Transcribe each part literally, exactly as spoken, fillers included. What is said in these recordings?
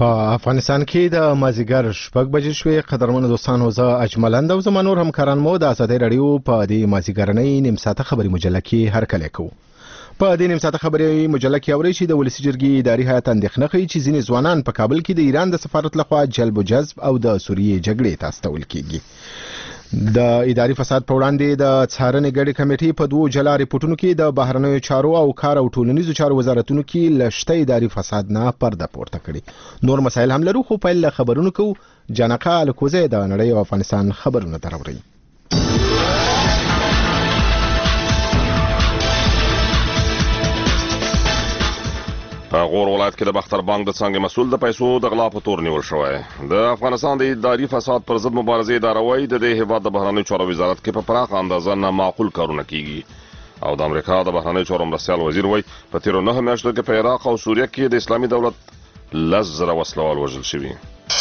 په افغانستان کې د مازیګر شپږ بجې شوې. قدرمنو دوستانو، زه اجملند او زما نور همکاران مو د ازادۍ رادیو په دې مازیګرنۍ نیم ساعته خبري مجله کې هرکلی کوو. په دې نیم ساعته خبري مجله کې اورئ چې د ولسي جرګې اداري هیئت اندېښنه ښیي چې ځینې ځوانان په کابل کې د ایران د سفارت لخوا جلب و جذب او د سوریې جګړې ته استول کیږي. د اداري فساد په وړاندې د څارنې ګډې کمیټې په دوو جلا ریپورتونو کې د بهرنیو چارو او کار او ټولنیزو چارو وزارتونو کې لشته اداري فساد نه پرده پورته کړي. نور مسایل هم لرو، خو پیل له خبرونو کوو. جانقه الکوزه د نړۍ او افغانستان خبرونه دراوړي. په غور ولایت کې د بختر بانک د څنګه مسول د پیسو د غلا په تور نیول شوی. د افغانستان د اداري فساد پر ضد مبارزې اداره وايي د دې هیواد د بهرنیو چارو وزارت کې په پراخه اندازه نه معقول کارونه کیږي او د امریکا د بهرنیو چارو مرستیال وزیر وايي په تیرو نه میاشتو کې په عراق او سوریه کې د اسلامي دولت لس زره وسلوال وژل شوي.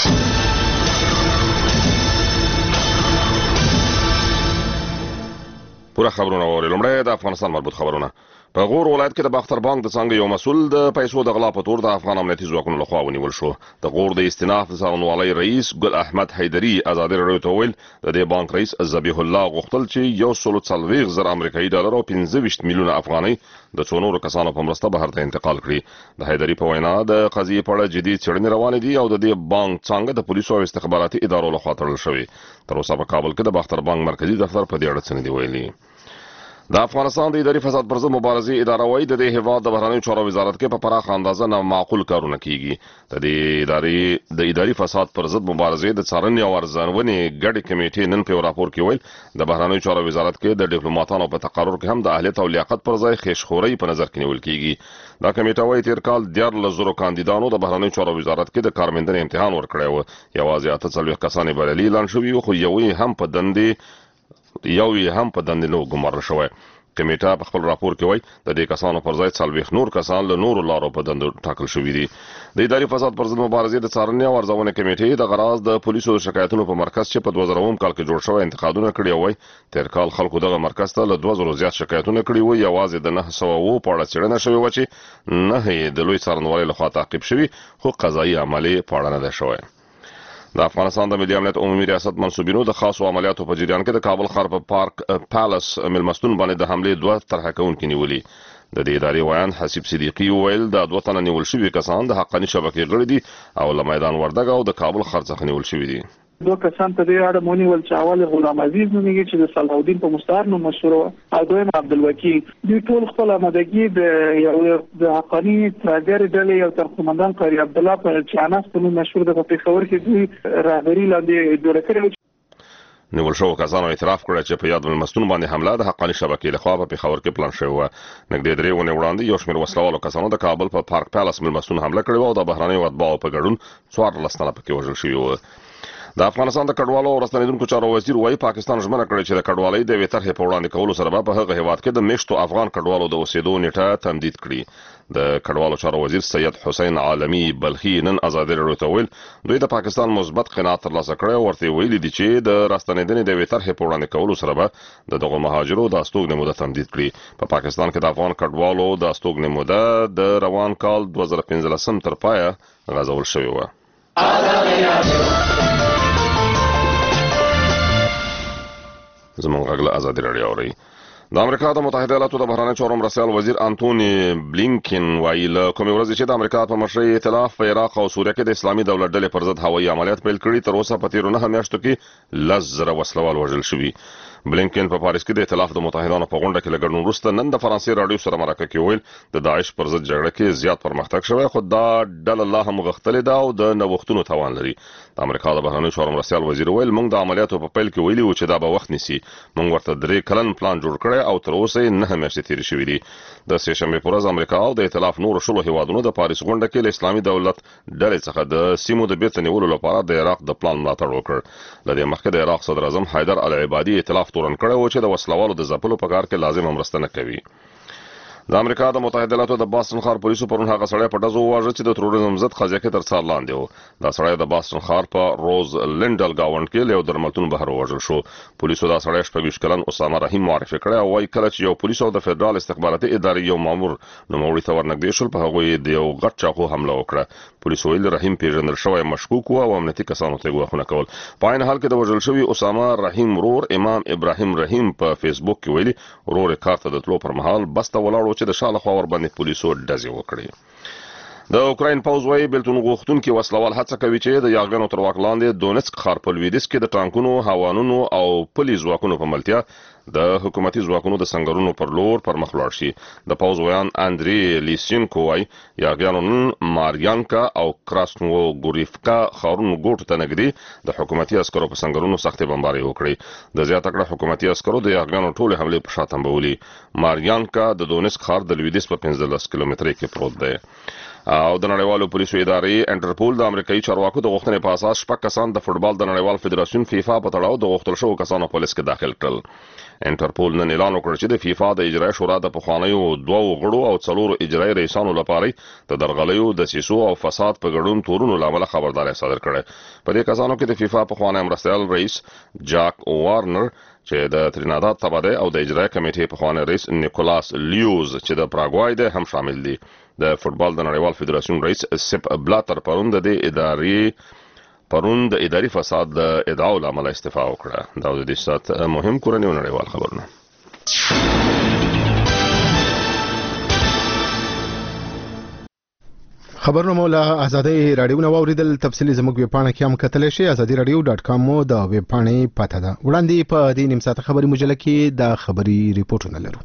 پوره خبرونه اورئ. لومړی د افغانستان مربوط خبرونه. په غور ولایت کې د بختر بانک د څنګه یو مسول د پیسو د غلا په تور د افغان امنیتي ځواکونو لخوا ونیول شو. د غور د استیناف د څارنوالۍ رئیس ګل احمد حیدري ازادي راډیو ته وویل د دې بانک رئیس ذبیح الله غوښتل چې یو سل څلوېښت زره امریکایي ډالر او پنځه ویشت میلیونه افغانۍ د څو نورو کسانو په مرسته بهر ته انتقال کړي. د حیدري په وینا د قضیې په اړه جدي څېړنې روانې دي او د دې بانک څنګه د پولیسو او استخباراتي ادارو لخوا تړل شوی. تر اوسه په کابل کې د بختر بانک مرکزي دفتر په دې اړه څه نه دي ویلي. د افغانستان د اداري فساد پر ضد مبارزې اداره وايي د دې هیواد د بهرنیو چارو وزارت کې په پراخه اندازه نه معقول کارونه کیږي. د دې اداري د اداري فساد پر ضد مبارزې د څارنې او ارزونې ګډې کمیټې نن په راپور کې ویل د بهرنیو چارو وزارت کې د ډیپلوماټانو په تقرر کې هم د اهلیت او لیاقت پر ځای خېشخوري په نظر کې نیول کیږي. دا کمیټه وايي تیر کال دیارلس زره کاندیدانو د بهرنیو چارو وزارت کې د کارموندنې امتحان ورکړی و. یوازې اته څلوېښت کسان بریالي اعلان شوي وو، خو یو یې هم په دندې یو یې هم په دندې نه ګمارل شوی. کمیټه په خپل راپور کې وایي د دې کسانو پر ځای څلوېښت نور کسان له نورو لارو په دندو ټاکل شوي دي. د اداري فساد پر ضد مبارزې د څارنې او ارزونې کمیټې د غراض د پولیسو شکایتونو په مرکز چې په دوه زره اووم کال کې جوړ شوی انتقادونه کړي وای. تیر کال خلکو دغه مرکز ته له دوه زره زیات شکایتونه کړي وو. یوازې د نهه سوه اووه په اړه څېړنه شوې وه چې نه یې د لوی څارنوالۍ لخوا تعقیب شوي، خو قضایي عملې په اړه نه ده شوی. د افغانستان د ملي امنیت عمومي ریاست منصوبینو د خاصو عملیاتو په جریان کې د کابل ښار په پارک پالاس مېلمستون باندې د حملې دوه طرحه کوونکي نیولي. د دې ادارې ویان حسیب صدیقي وویل د دوه تنه نیول شوي کسان د حقاني شبکې غړي دي او له میدان وردګ او د کابل ښار څخه نیول شوي دي. دو کسان ته د اړه مونیول چې اول غلام عزیز نومېږي چې د صلاح الدین په مستعار نوم مشهور و او دویم عبدالوکیل. دوی ټول خپل آمادګي د یو د حقاني ترهګرې ډلې یو ترکمندان قاری عبدالله په چانس په نوم مشهور د پېښور کې دوی رهبري لاندې جوړه کړې. نیول شوو کسانو اعتراف کړی چې په یاد مېلمستون باندې حمله د حقاني شبکې لخوا په پېښور کې پلان شوې وه. نږدې درې اونۍ وړاندې یو شمېر وسلوالو کسانو د کابل په پارک پالاس مېلمستون حمله کړې وه او د بهرنیو اتباعو په ګډون څوارلس تنه پکې وژل شوي وو. د افغانستان د کډوالو او راستنیدونکو چارو وزیر وايي پاکستان ژمنه کړې چې د کډوالۍ د یوې طرحې په وړاندې کولو سره به په هغه هیواد کې د میشتو افغان کډوالو د اوسېدو نیټه تمدید کړي. د کډوالو چارو وزیر سید حسین عالمي بلخي نن ازادي راډیو ته ویل دوی د پاکستان مثبت قناعت ترلاسه کړی او ورته ویلي دي چې د راستنیدنې د یوې طرحې په وړاندې کولو سره به د دغو مهاجرو د استوګنې موده تمدید کړي. په پاکستان کې د افغان کډوالو د استوګنې موده د روان کال دوه زره پنځلسم تر پایه غځول شوې وه. زموږ غږ له ازادي راډیو اورئ. د امریکا د متحده ایالاتو د بهرنیو چارو مرستیال وزیر انټوني بلینکن وایي له کومې ورځې چې د امریکا په مشرۍ ائتلاف په عراق او سوریه کې د اسلامي دولت ډلې پر ضد هوایي عملیات پیل کړي، تر اوسه په تیرو نهه میاشتو کې لس زره وسلوال وژل شوي. بلینکن په پاریس کې د ائتلاف د متحدانو په غونډه کې له ګډون وروسته نن د فرانسې راډیو سره مرکه کې ویل د داعش پر ضد جګړه کې زیات پرمختګ شوی، خو دا ډله لا هم غښتلې ده او د نوښتونو توان لري. د امریکا د بهرنیو چارو مرستیال وزیر ویل موږ د عملیاتو په پیل کې ویلي وو چې دا به وخت نیسي. موږ ورته درې کلن پلان جوړ کړی او تر اوسه یې نهه میاشتې تېرې شوي دي. د سې شنبې په ورځ امریکا او د ائتلاف نورو شلو هیوادونو د پاریس غونډه کې له اسلامي دولت ډلې څخه د سیمو د بیرته نیولو لپاره د عراق د پلان ملاتړ وکړ. له دې مخکې د عراق صدر اعظم حیدر العبادي ائتلاف تورن کړی و چې د وسلوالو د ځپلو په کار کې لازمه مرسته نه کوي. د امریکا د متحده ایالاتو د باستن ښار پولیسو پرون هغه سړی په ډزو وواژه چې د تروریزم ضد قضیه کې تر څار لاندې و. دا سړی د باستن ښار په روز لینډل گاونډ کې له یو درملتون بهر ووژل شو. پولیسو دا سړی شپږ ویشت کلن اسامه رحیم معرفي کړی او وايي کله چې یو پولیس او د فدرال استخباراتي ادارې یو مامور نوموړي ته ورنږدې شول په هغوی د یو غټ چاقو حمله وکړه. پولیسو ویل رحیم پیژندل شوی مشکوک و او امنیتي کسانو ته غوښتنه کول. په عین حال کې د وژل شوي اسامه رحیم ورور امام ابراهیم رحیم په فیسبوک کې ویلي ورور کار ته د تلو پر مهال بس ته ولاړ و چې د شاله خوا ورباندې پولیسو ډزې وکړې. د اوکراین پوځ وايي بېلتون غوښتونکي وسلوال هڅه کوي چې د یاغیانو تر واک لاندې دونیتسک ښار په لویدیځ کې د ټانکونو هاوانونو او پلي ځواکونو په ملتیا د حکومتي ځواکونو د سنګرونو پر لور پر مخ لاړ شي. د پوځ ویان اندری لیسینکو وايي یاغیانو نن ماریانکا او کراسنوګوریفکا ښارونو ګوټو ته نږدې د حکومتي عسکرو په سنګرونو سختې بمبارۍ وکړې. د زیاته کړه حکومتي عسکرو د یاغیانو ټولې حملې په شا تنبولي. ماریانکا د دونیتسک ښار د لویدیځ په پنځلس کیلومترۍ کې پروت دی. او د نړیوالو پولیسو ادارې انټرپول د امریکایي چارواکو د غوښتنې په اساس شپږ کسان د فوټبال د نړیوال فدراسیون فیفا په تړاو د غوښتل شوو کسانو په لیست کې داخل کړل. انټرپول نن اعلان وکړ چې د فیفا د اجرایي شورا د پخوانیو دوو غړو او څلورو اجرایي رئیسانو لپاره د درغلیو د سیسو او فساد په ګډون تورونو له امله خبرداری صادر کړه. په دې کسانو کې د فیفا پخوانی مرستیال رئیس جاک وارنر چې د تریناداد تبعه او د اجرایي کمیټې پخوانی رئیس نیکولاس لیوز چې د پراګوای دی هم شامل دي. د فوټبال د نړیوال فدراسیون رئیس سپ بلاتر پرون د ادارې پرون د اداري فساد د ادعاو له امله استعفا وکړه. دا د دې سات مهم کورنی او نړیوال خبرونه. خبرونه مو له ازادي رادیو نو اوریدل. تفصیلی زموږ ویب پاڼه کې هم کتلی شئ. ازادي رادیو ډاټ کام مو د ویب پاڼې پته ده. وړاندې په دې نیم ساعته خبري مجله کې د خبري ریپورتونه لرو.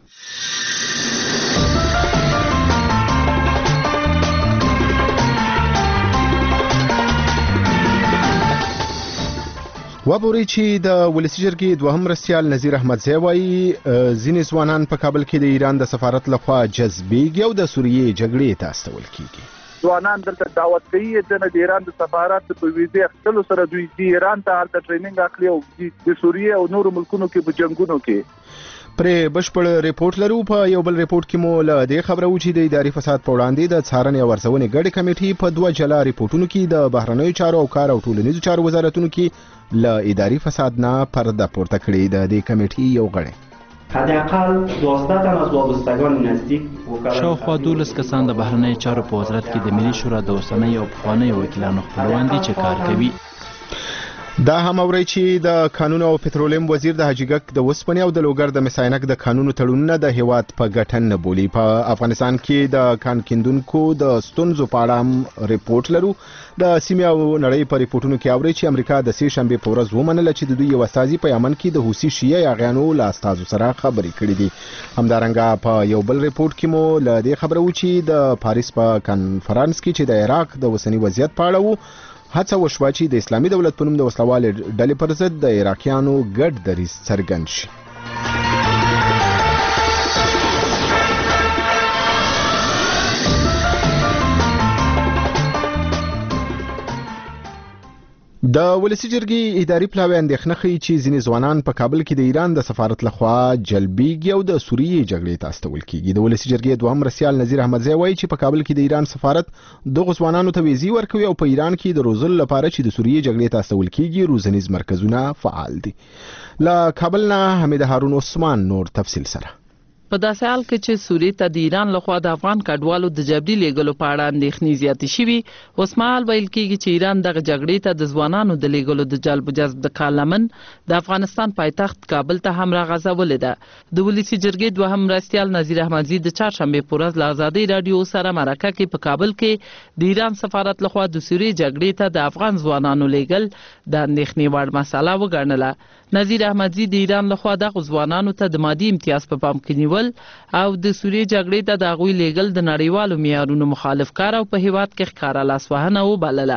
وابوري چې د ولسی جرګې دوهم مرستیال نذیر احمدزی وایي ځینې ځوانان په کابل کې د ایران د سفارت لخوا جذبېږي او د سوریې جګړې ته استول کیږي. ځوانان دلته دعوت کوي چې د ایران د سفارت په ویزه اخیستلو سره دوی د ایران ته هلته ټریننګ اخلي او د سوریې او نورو ملکونو کې په جنگونو کې پرې بشپړ ریپورت لرو. په یو بل ریپورت کې مو له دې خبره و چې د اداري فساد په وړاندې د څارنې او ارزونې ګډې کمیټې په دوه جلا ریپورتونو کې د بهرنیو چارو او کار او ټولنیزو چارو وزارتونو کې له اداري فساد نه پرده پورته کړې. د دې کمیټې یو غړی حداقل دوازده تن از وابستگان نزدیک شاوخوا دولس کسان د بهرنیو چارو په وزارت کې د ملي شورا د اوسنیو او پخوانیو وکیلانو خپلوان دي چې کار کوي. دا هم اوري چې د قانون او پټرولیم وزیر د حاجیګک د وسپنې او د لوګر د مساینک د قانونو تړونونه د هیواد په ګټن نه بولی. په افغانستان کې د کان کیندونکو د ستونزو په اړه هم ریپورت لرو. د سیمې او نړۍ په ریپورتونو کې اوري چې امریکا د سې شنبې په ورځ ومنله چې د دوی یو استازي په یمن کې د حوثي شیعه یاغیانو له استازو سره خبرې کړې دي. همدارنګه په یو بل ریپورت کې مو له دې خبره و چې د پاریس په کانفرنس کې چې د عراق د اوسنی وضعیت په اړه و هڅه وشوه چې د اسلامي دولت په نوم د وسلوالې ډلې پر ضد د عراقیانو ګډ دریځ څرګند شي. د ولسی جرګې اداري پلاوی اندېښنه ښیي چې ځینې ځوانان په کابل کې د ایران د سفارت لخوا جلبېږي او د سوریې جګړې ته استول کیږي. د ولسی جرګې دوهم مرستیال نذیر احمدزی وایي چې په کابل کې د ایران سفارت دغو ځوانانو ته ویزې ورکوي او په ایران کې د روزلو لپاره چې د سوریې جګړې ته استول کیږي روزنیز مرکزونه فعال دي. له کابل نه حمید هارون عثمان نور تفصیل سره. په داسې حال کې چې سوریې ته د ایران لخوا د افغان کډوالو د جبري لیږلو په اړه اندېښنې زیاتې شوي، اوس مهال ویل کېږي چې ایران دغه جګړې ته د ځوانانو د لیږلو د جلب و جذب د کار لمن د افغانستان پایتخت کابل ته هم راغځولې ده. د ولسي جرګې دوهم مرستیال نذیر احمدزي د چهارشنبې په ورځ له ازادۍ راډیو سره مرکه کې په کابل کې د ایران سفارت لخوا د سوریې جګړې ته د افغان ځوانانو لیږل د اندېښنې وړ مسله وګڼله. نذیر احمدزي د ایران لخوا دغه ځوانانو ته د مادي امتیاز په پام کې نیول او د سوریې جګړې ته د هغوی لیږل د نړیوالو معیارونو مخالف کار او په هیواد کې ښکاره لاسوهنه وبلله.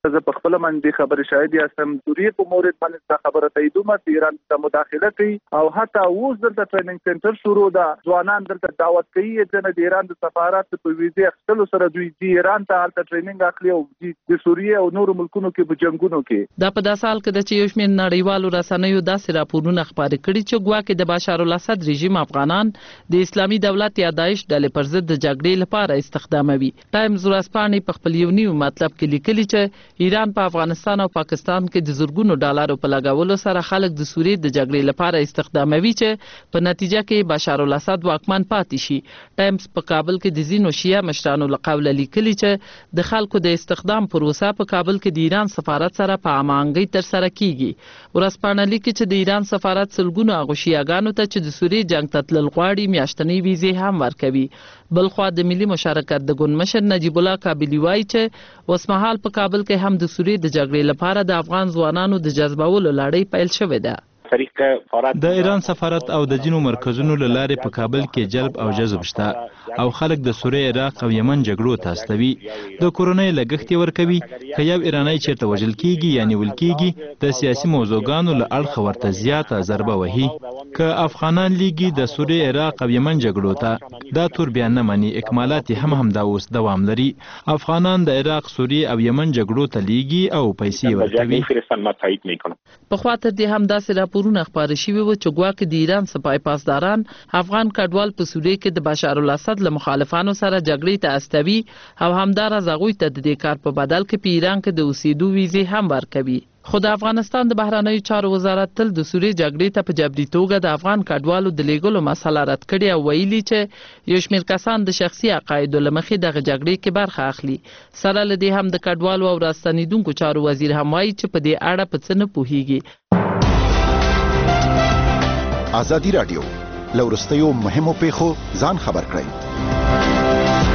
زه په خپل باندې خبرې شاهد یم سوریه په مورد باندې خبره تاییدومه چې ایران ته مداخله کوي او حتی اوس دلته ټریننګ سنټر شروع ده ځوانان دلته دعوت کوي چې د ایران د سفارت په ویزه اخیستلو سره دوی د ایران ته هلته ټریننګ اخلي او د سوریه او نورو ملکونو کې په جنگونو کې دا په داسې حال کې د چې یو شمېر نړیوالو رسنیو داسې راپورونه خپاره کړي چې ګواکې د بشار الاسد رژیم افغانان د اسلامي دولت یا داعش ډلې پر ضد د جګړې لپاره استخداموي. ټایمز ورځپاڼې په خپل یو نیو مطلب کې لیکلي چې ایران په افغانستان او پاکستان کې د زورګونو ډالرو په لګولو سره خلک د سوریې د جګړې لپاره استخداموي چې په نتیجه کې بشار الاسد واکمن پاتې شي. ټایمز په کابل کې د ځینو شیعه مشرانو له قوله لیکلي چې د خلکو د استخدام پروسه په کابل کې د ایران سفارت سره په امانګۍ تر سره کیږي. ورځپاڼه لیکي چې د ایران سفارت سلګونو هغو شیعهګانو ته چې د سوریې جنګ ته تلل غواړي میاشتنۍ ویزې هم ورکوي. بلخوا د ملي مشارکت د ګوند مشر نجیب الله کابلی وایي چې اوسمهال په کابل کې هم د سوریې د جګړې لپاره د افغان ځوانانو د جذبولو لړۍ پیل شوې ده. د ایران سفارت او د جنو مرکزونو له لارې په کابل کې جلب او جذب شته او خلک د سوریې، عراق او یمن جګړو ته استوي. د کورونۍ لګښت ورکوي. که یو ایرانی چیرته وژل کیږي یا نیول کیږي د سیاسي موضوعګانو له اړخه ورته زیاته ضربه وهي. که افغانان لیږي د سوریې، عراق او یمن جګړو ته دا تور بیان نه مني. اکمالات هم همدا اوس دوام لري. افغانان د عراق، سوریې او یمن جګړو ته لیږي او پیسې ورکوي. په خوا تر دې هم داسې راپورونه خپاره شوي وو چې ګواکې د ایران سپای پاسداران افغان کډوال په سوریې کې د بشار الاسد له مخالفانو سره جګړې ته استوي او همداراز هغوی ته د دې کار په بدل کې په ایران کې د اوسېدو ویزې هم ورکوي. خو د افغانستان د بهرنیو چارو وزارت تل د سوریې جګړې ته په جبري توګه د افغان کډوالو د لیږلو مسله رد کړې او ویلي چې یو شمېر کسان د شخصي عقایدو له مخې دغه جګړې کې برخه اخلي. سره له دې هم د کډوالو او راستنېدونکو چارو وزیر هم وایي چې په دې اړه په څه نه پوهیږي. ازادي راډیو لورستیو مهمو پیښو ځان خبر کړئ.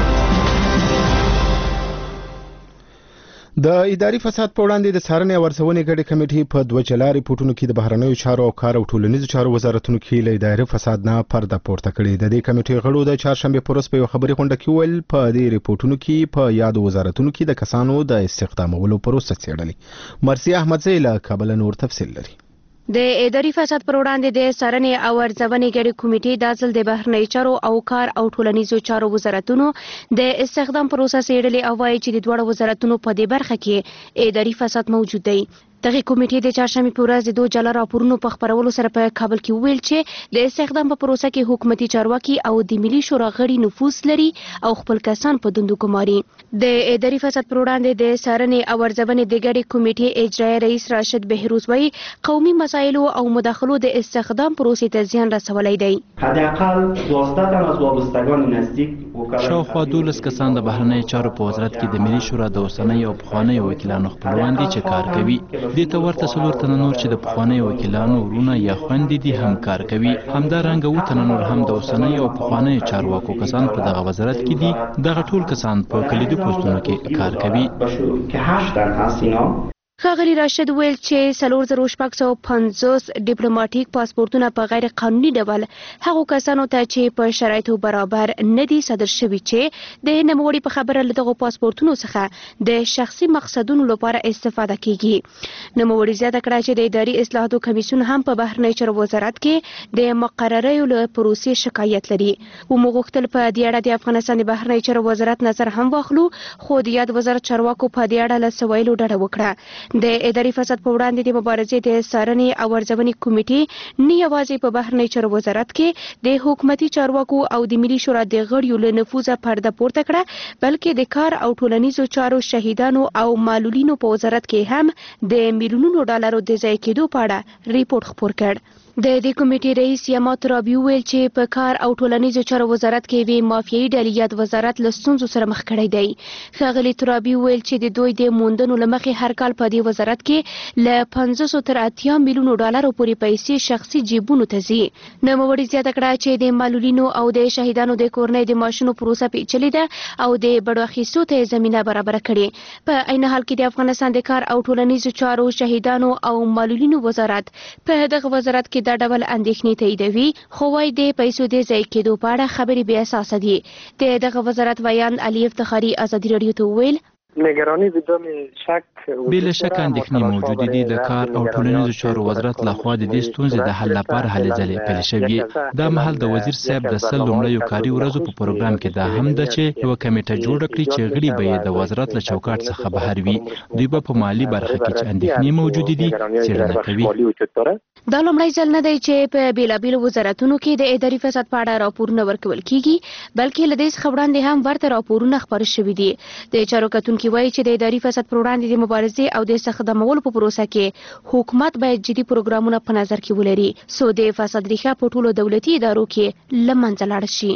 د اداري فساد په وړاندې د څارنې او ارزونې ګډې کمیټې په دوه جلا ریپورټونو کې د بهرنیو چارو او کار او ټولنیزو چارو وزارتونو کې له اداري فساد نه پرده پورته کړې. د دې کمیټې غړو د چهارشنبې په ورځ په یوه خبري غونډه کې ویل په دې ریپورټونو کې په یادو وزارتونو کې د کسانو د استخدامولو پروسه څېړلې. مرسي احمدزی له کابل نور تفصیل لري. د اداري فساد پر وړاندې د څارنې او ارزونې ګډې کمیټې د ځل د بهرنیو چارو او کار او ټولنیزو چارو وزارتونو د استخدام پروسه څېړلې او وایي چې د دواړو وزارتونو په دې برخه کې اداري فساد موجود دی. دغه کمیټې د چهارشنبې په ورځ د دوه جلا راپورونو په خپرولو سره په کابل کې ویل چې د استخدام په پروسه کې حکومتي چارواکي او د ملي شورا غړي نفوذ لري او خپل کسان په دندو ګماري. د اداري فساد پر وړاندې د څارنې او ارزونې د ګډې کمیټې اجرایي رئیس راشد بهروز وایي قومي مسایلو او مداخلو د استخدام پروسې ته زیان رسولی دی. حداقل دوازده تن از وابستگان نزدیک شاوخوا دولس کسان د بهرنیو چارو په وزارت کې د ملي شورا د اوسنیو او پخوانیو وکیلانو خپلوان دي چې کار کوي. دې ته ورته څلور تنه نور چې د پخوانیو وکیلانو ورونه یا خویندې دي هم کار کوي. همدارنګه اووه تنه نور هم د اوسنیو او پخوانیو چارواکو کسان په دغه وزارت کې دي. دغه ټول کسان په کلیدي پوستونو کې کار کوي. ښاغلي راشد ویل چې څلور زره شپږ سوه پنځوس ډیپلوماټیک پاسپورتونه په غیر قانوني ډول هغو کسانو ته چې په شرایطو برابر نه دي صادر شوي چې د نوموړي په خبره له دغو پاسپورتونو څخه د شخصي مقصدونو لپاره استفاده کیږي. نوموړي زیاته کړه چې د اداري اصلاحاتو کمیسیون هم په بهرنیو چارو وزارت کې د مقرریو له پروسې شکایت لري. ومو غوښتل په دې اړه د افغانستان د بهرنیو چارو وزارت نظر هم واخلو خو د یاد وزارت چارواکو په دې اړه له څه ویلو ډډه وکړه. د اداري فساد په وړاندې د مبارزې د څارنې او ارزونې کمیټې نه یوازې په بهرنیو چارو وزارت کې د حکومتي چارواکو او د ملي شورا د غړیو له نفوذه پرده پورته کړه بلکې د کار او ټولنیزو چارو شهیدانو او معلولینو په وزارت کې هم د میلیونونو ډالرو د ضایع کېدو په اړه ریپورت خپور کړ. د دې کمیټې رئیس یما ترابي ویل چې په کار او ټولنیزو چارو وزارت کې وی مافیایي ډلې یاد وزارت له ستونزو سره مخ کړی دی. ښاغلي ترابي ویل چې د دوی د موندنو له مخې هر کال په دې وزارت کې له پنځوسو تر اتیا میلیونو ډالرو پورې پیسې شخصي جیبونو ته ځي. نوموړي زیاته کړه چې د معلولینو او د شهیدانو د کورنۍ د معاشونو پروسه پیچلې ده او د بډو اخیستو ته زمینه برابره کړي. په عین حال کې د افغانستان د کار او ټولنیزو چارو شهیدانو او معلولینو وزارت په دغه وزارت کې دا ډول اندېښنې تاییدوي خو وايي د پیسو د ضایع کېدو په اړه خبرې بې اساسه دي. د دغه وزارت ویاند علي افتخاري ازادي راډیو ته وویل نگرانی بدون شک بلا شک اندېښنې موجودې دي. د کار او ټولنیزو چارو وزارت لخوا د دې ستونزې د حل لپاره هلې ځلې پیل شوې. دا مهال د وزیر صاحب د سل لومړیو کاري ورځو په پروګرام کې دا هم ده چې یوه کمیټه جوړه کړي چې غړي به یې د وزارت له چوکاټ څخه بهر وي. دوی به په مالي برخه کې چې اندېښنې موجودې دي څېړنه کوي. دا لومړی ځل نه دی چې په بېلابېلو وزارتونو کې د اداري فساد په اړه راپورونه ورکول کیږي، بلکې له دې څخه وړاندې هم ورته راپورونه خپاره شوي دي. د چارو کتونکي وایي چې د اداري فساد پر وړاندې د مبارزې او د څخه دمولو په پروسه کې حکومت باید جدي پروګرامونه په نظر کې ولري څو د فساد ریښه په ټولو دولتي ادارو کې له منځه لاړه شي.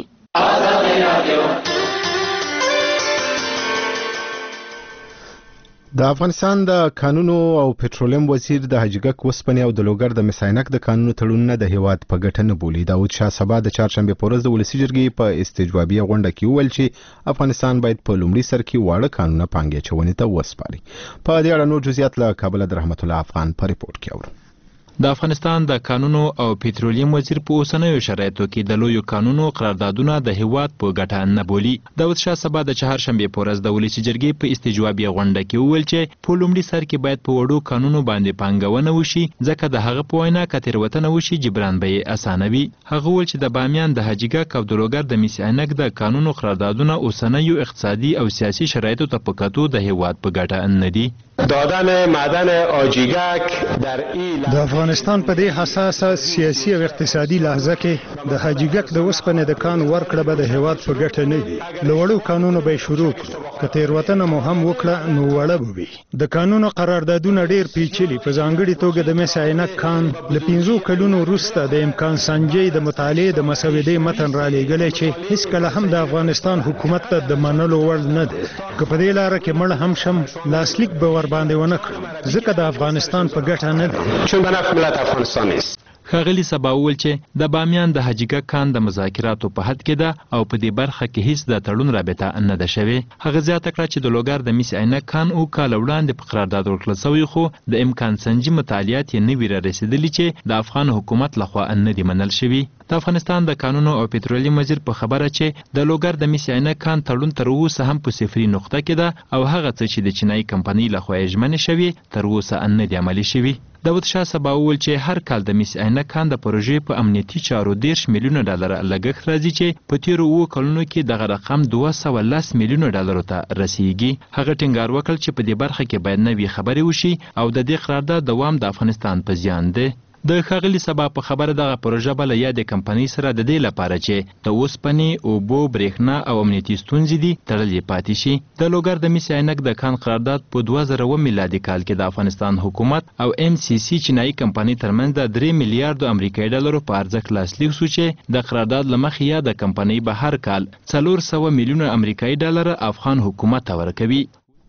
د افغانستان د کانونو او پټرولیم وزیر د حاجیګک وسپنې او د لوګر د مساینک د کانونو تړونونه د هیواد په ګټه نه بولي. داود شاه سبا د چهارشنبه په ورځ د ولسي جرګې په استجوابیه غونډه کې وویل چې افغانستان باید په لومړي سر کې واړه کانونه پانګې اچونې ته وسپاري. په دې اړه نور جزئیات له کابل د رحمت الله افغان په ریپورت کې اورو. د افغانستان د کانونو او پټرولیم وزیر په اوسنیو شرایطو کې د لویو کانونو قراردادونه د هیواد په ګټه نه بولي. داود شاه سبا د چهارشنبه په ورځ د ولسي جرګې په استجوابیه غونډه کې وویل چې په لومړي سر کې باید په وړو کانونو باندې پانګونه وشي، ځکه د هغه په وینا که تېروتنه وشي جبران به یې اسانه وي. هغه وویل چې د بامیان د حاجیګک او د لوګر د مس عینک د کانونو قراردادونه اوسنیو اقتصادي او سیاسي شرایطو ته په کتو د هیواد په ګټه نه دي. دادن معدن آجیگک در ایل د افغانستان په دې حساسه سیاسي او اقتصادي لحظه کې د حاجیګک د وسپنې د کان ورکړه به د هیواد په ګټه نه وي. له وړو کانونو به شروع کړو، که تېروتنه مو هم وکړه نو وړه به وي. د کانونو قراردادونه ډېر پیچلي، په ځانګړي توګه د مس عینک کان له پنځو کلونو وروسته د امکان سنجۍ د مطالعې د مسودې متن رالیږلی چې هیڅکله هم د افغانستان حکومت ته د منلو وړ نه دی. که په دې لاره کې مړ هم شم لاسلیک به ور باندې ونه کړم، ځکه د افغانستان په ګټه نه دی. چون به نفع ملت افغانستان نیست. ښاغلي سبا وویل چې د بامیان د حاجیګک کان د مذاکراتو په حد کې ده او په دې برخه کې هیڅ د تړون رابطه نه ده شوې. هغه زیاته کړه چې د لوګر د مس عینک کان اووه کاله وړاندې په قرارداد ورکړل شوی، خو د امکان سنجي مطالعات یې نه وي رارسېدلي چې د افغان حکومت لخوا نه دي منل شوي. د افغانستان د کانونو او پټرولیم وزیر په خبره چې د لوګر د مس عینک کان تړون تر اوسه هم په صفري نقطه کې ده او هغه څه چې د چینایي کمپنۍ لخوا یې ژمنې شوي تر اوسه نه دي عملي شوي. داود شاه سبا وویل چې هر کال د مس عینک کان د پروژې په امنیتي چارو دېرش میلیونه ډالر لګښت راځي چې په تېرو اووه کلونو کې دغه رقم دوه سوه لس میلیونه ډالرو ته رسیږي. هغه ټینګار وکړ چې په دې برخه کې باید نوې خبرې وشي او د دې قرارداد دوام د افغانستان په زیان دی. د ښاغلي سبا په خبره دغه پروژه به له یادې کمپنۍ سره د دې لپاره چې د اوسپنې، اوبو، برېښنا او امنیتي ستونزې دي تړلې پاتې شي. د لوګر د مس عینک د کان قرارداد په دوه زره اووه میلادي کال کې د افغانستان حکومت او ام سی سی چینایي کمپنۍ ترمنځ د درې میلیارډو امریکایي ډالرو په ارزښت لاسلیک شو چې د قرارداد له مخې یاده کمپنۍ به هر کال څلور سوه میلیونه امریکایي ډالر افغان حکومت ته ورکوي.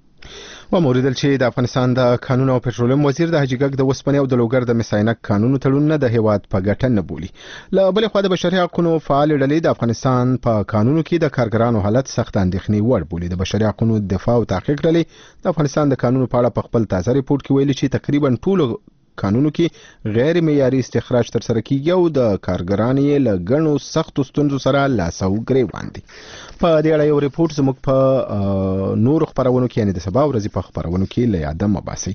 وموریدل چې د افغانستان د کانونو او پټرولیم وزیر د حاجیګک د وسپنې او د لوګر د مس عینک کانونو تړونونه د هیواد په ګټه نه بولي. له بلې خوا د بشري حقوقو فعال ډلې د افغانستان په کانونو کې د کارګرانو حالت سخت اندېښنې وړ بولي. د بشري حقوقو دفاع او تحقیق ډلې د افغانستان د کانونو په اړه په خپل تازه ریپورت کې ویلي چې تقریبا ټول کانونو کې غیر معیاري استخراج ترسره کیږي او د کارګرانو یې له ګڼو سختو ستونزو سره لاس او ګریوان دي. په دې اړه یو ریپورت زموږ په نور خبرونو کې یعنې د سبا ورځې په خبرونو کې له یاده مباسي.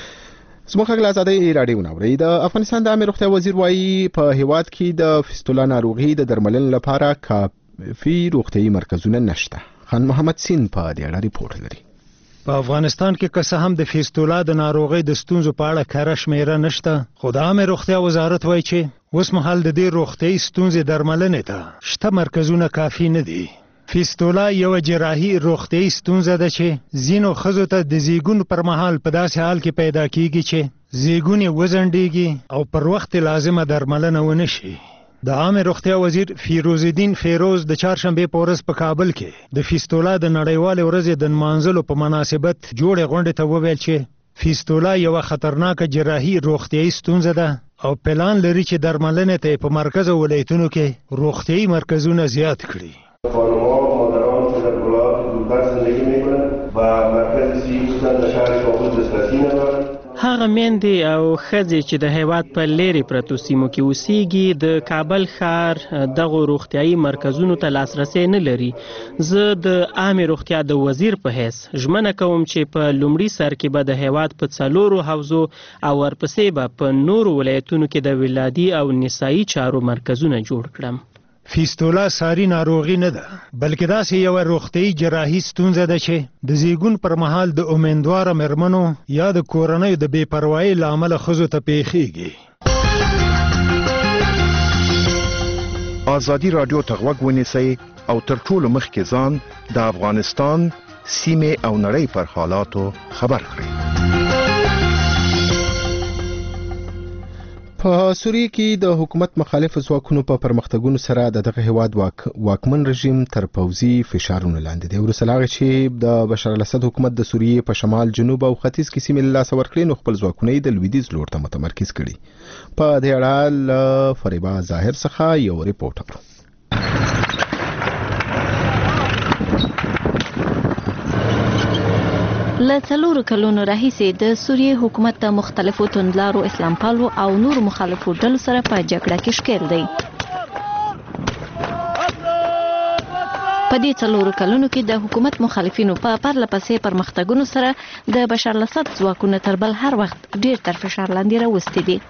زموږ غږ له ازادۍ راډیو نه اورئ. د افغانستان د عامه روغتیا وزیر وایي په هیواد کې د فیستولا ناروغي د درملنې لپاره کافي روغتیايي مرکزونه نشته. خان محمد سین په دې اړه ریپورت لري. په افغانستان کې که څه هم د فیستولا د ناروغۍ د ستونزو په اړه کره شمیره نشته، خو د عامه روغتیا وزارت وایي چې اوس مهال د دې روغتیايي ستونزې درملنې ته شته مرکزونه کافي نه دي. فیستولا یو جراحي روغتیايي ستونزه ده چې ځینو ښځو ته د زیږون پر مهال په داسې حال کې پیدا کیږي چې زیږون یې وځنډېږي او پر وخت لازمه درملنه ونه شي. د عامه روغتیا وزیر فیروز الدین فیروز د چهارشنبه په ورځ په کابل کې د فیستولا د نړیوالې ورځې د نمانځلو په مناسبت جوړې غونډې ته وویل چې فیستولا یو خطرناکه جراحي روغتیايي ستونزه ده او پلان لري چې درملنې ته په مرکز او ولایتونو کې روغتیايي مرکزونه زیات کړي. خانم‌ها و مادران که در ولایت دورتر زندگی می‌کنند و مرکز صحی در شهر کابل دسترسی ندارند. هغه میندې او ښځې چې د هیواد په لیرې پرتو سیمو کې اوسېږي د کابل ښار دغو روغتیایي مرکزونو ته لاسرسی نه لري. زه د عامې روغتیا د وزیر په حیث ژمنه کوم چې په لومړي سر کې به د هیواد په څلورو حوزو او ورپسې به په نورو ولایتونو کې د ولادي او نسایي چارو مرکزونه جوړ کړم. فیستولا ساری ناروغي نه ده بلکې داسې یوه روغتیایي جراحي ستونزه ده چې د زیږون پر مهال د امیندواره مېرمنو یا د کورنیو د بې پروایۍ له امله ښځو ته پیښیږي. ازادي راډیو ته غوږ ونیسئ او تر ټولو مخکې ځان د افغانستان سیمې او نړۍ پر حالاتو خبر کړئ. په سوریه کې د حکومت مخالف ځواکونو په پرمختګونو سره د دغه هیواد واک واکمن رژیم تر پوځي فشارونو لاندې دی. وروسته له هغې چې د بشار الاسد حکومت د سوریې په شمال، جنوب او ختیځ کې سیمې له لاسه ورکړې، نو خپل ځواکونه یې د لویدیځ لور ته متمرکز کړي. په دې اړه له فریبا ظاهر څخه یو ریپورت اورو. له څلورو کلونو راهیسې د سوریې حکومت د مختلفو توندلارو اسلام پالو او نور مخالفو ډلو سره په جګړه کې ښکېل دی. په دې څلورو کلونو کې د حکومت مخالفینو په پرله پسې پرمختګونو سره د بشار الاسد ځواکونه تر بل هر وخت ډیر تر فشار لاندې راوستي دي.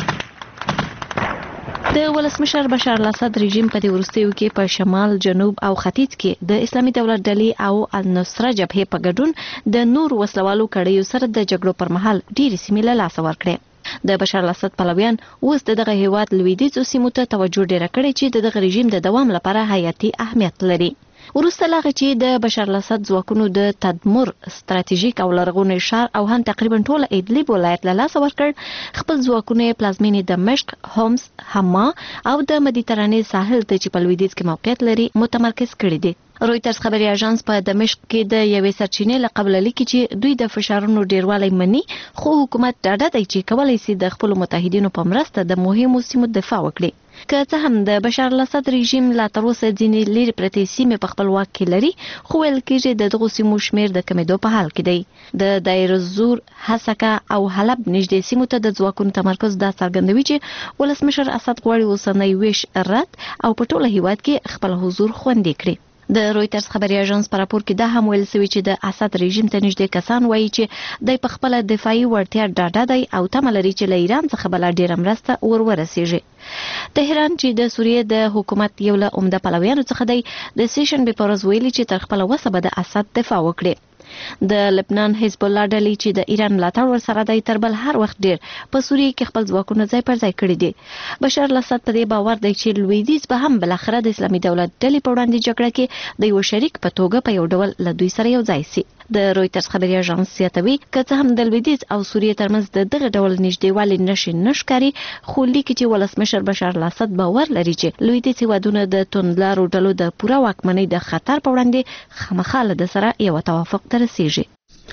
د ولسمشر بشار الاسد رژیم په دې وروستیو کې په شمال، جنوب او ختیځ کې د اسلامي دولت ډلې او النصره جبهې په ګډون د نور وسلوالو کړیو سره د جګړو پر مهال ډېرې سیمې له لاسه ورکړې. د بشار الاسد پلویان اوس د دغه هیواد لویدیځو سیمو ته توجه ډېره کړې چې د دغه رژیم د دوام لپاره حیاتي اهمیت لري. وروسته له هغه چې د بشار الاسد ځواکونو د تدمر ستراتیژیک او لرغونی ښار او هم تقریبا ټول ادلب ولایت له لاسه ورکړ، خپل ځواکونه یې پلازمینې دمشق، هومس، حما او د مدیترانې ساحل ته چې په لویدیځ کې موقعیت لري متمرکز کړي دي. رویترز خبري اژانس په دمشق کې د یوې سرچینې له قبله لیکي چې دوی د فشارونو ډیروالی مني، خو حکومت ډاډه دی چې کولی شي د خپلو متحدینو په مرسته د مهمو سیمو دفاع وکړي. که څه هم د بشار الاسد رژیم لا تر اوسه ځینې لیرې پرتې سیمې په خپل واک کې لري، خو ویل کېږي د دغو سیمو شمېر د کمېدو په حال کې دی. د دایر الزور، حسکه او حلب نږدې سیمو ته د ځواکونو تمرکز دا څرګندوي چې ولسمشر اسد غواړي اوسنی ویش رد او په ټوله هیواد کې خپل حضور خوندي کړي. د رویترز خبري اژانس په راپور کې دا هم ویل شوی چې د اسد رژیم ته نږدې کسان وایي چې د په خپل دفاعي وړتیا ډاډه دی او تمه لري چې له ایران څخه بل ډیره مرسته ور ورسیږي. تهران چې د سوریې د حکومت یو له عمده پلویانو څخه دی، د سیشن به پرز ویلي چې تر خپل وسه به د اسد دفاع وکړي. د لبنان حزب الله ډلې چې د ایران ملاتړ ورسره دی تر بل هر وخت ډیر په سوریې کې خپل ځواکونه ځای پر ځای کړي دي. بشار الاسد په دې باور دی چې لویدیځ به هم بلاخره د اسلامي دولت ډلې په وړاندې جګړه کې د یو شریک په توګه په یو ډول له دوی سره یو ځای شي. د رویترز خبري اژانس زیاتوي که څه هم د لویدیځ او سوریې ترمنځ د دغه ډول نږدېوالي نښې نه ښکاري، خو لیکي چې ولسمشر بشار الاسد باور لري چې لویدیځ هیوادونه د توندلارو ډلو د پوره واکمنۍ د خطر په وړاندې خامخا له ده سره یو توافق ته رسیږي.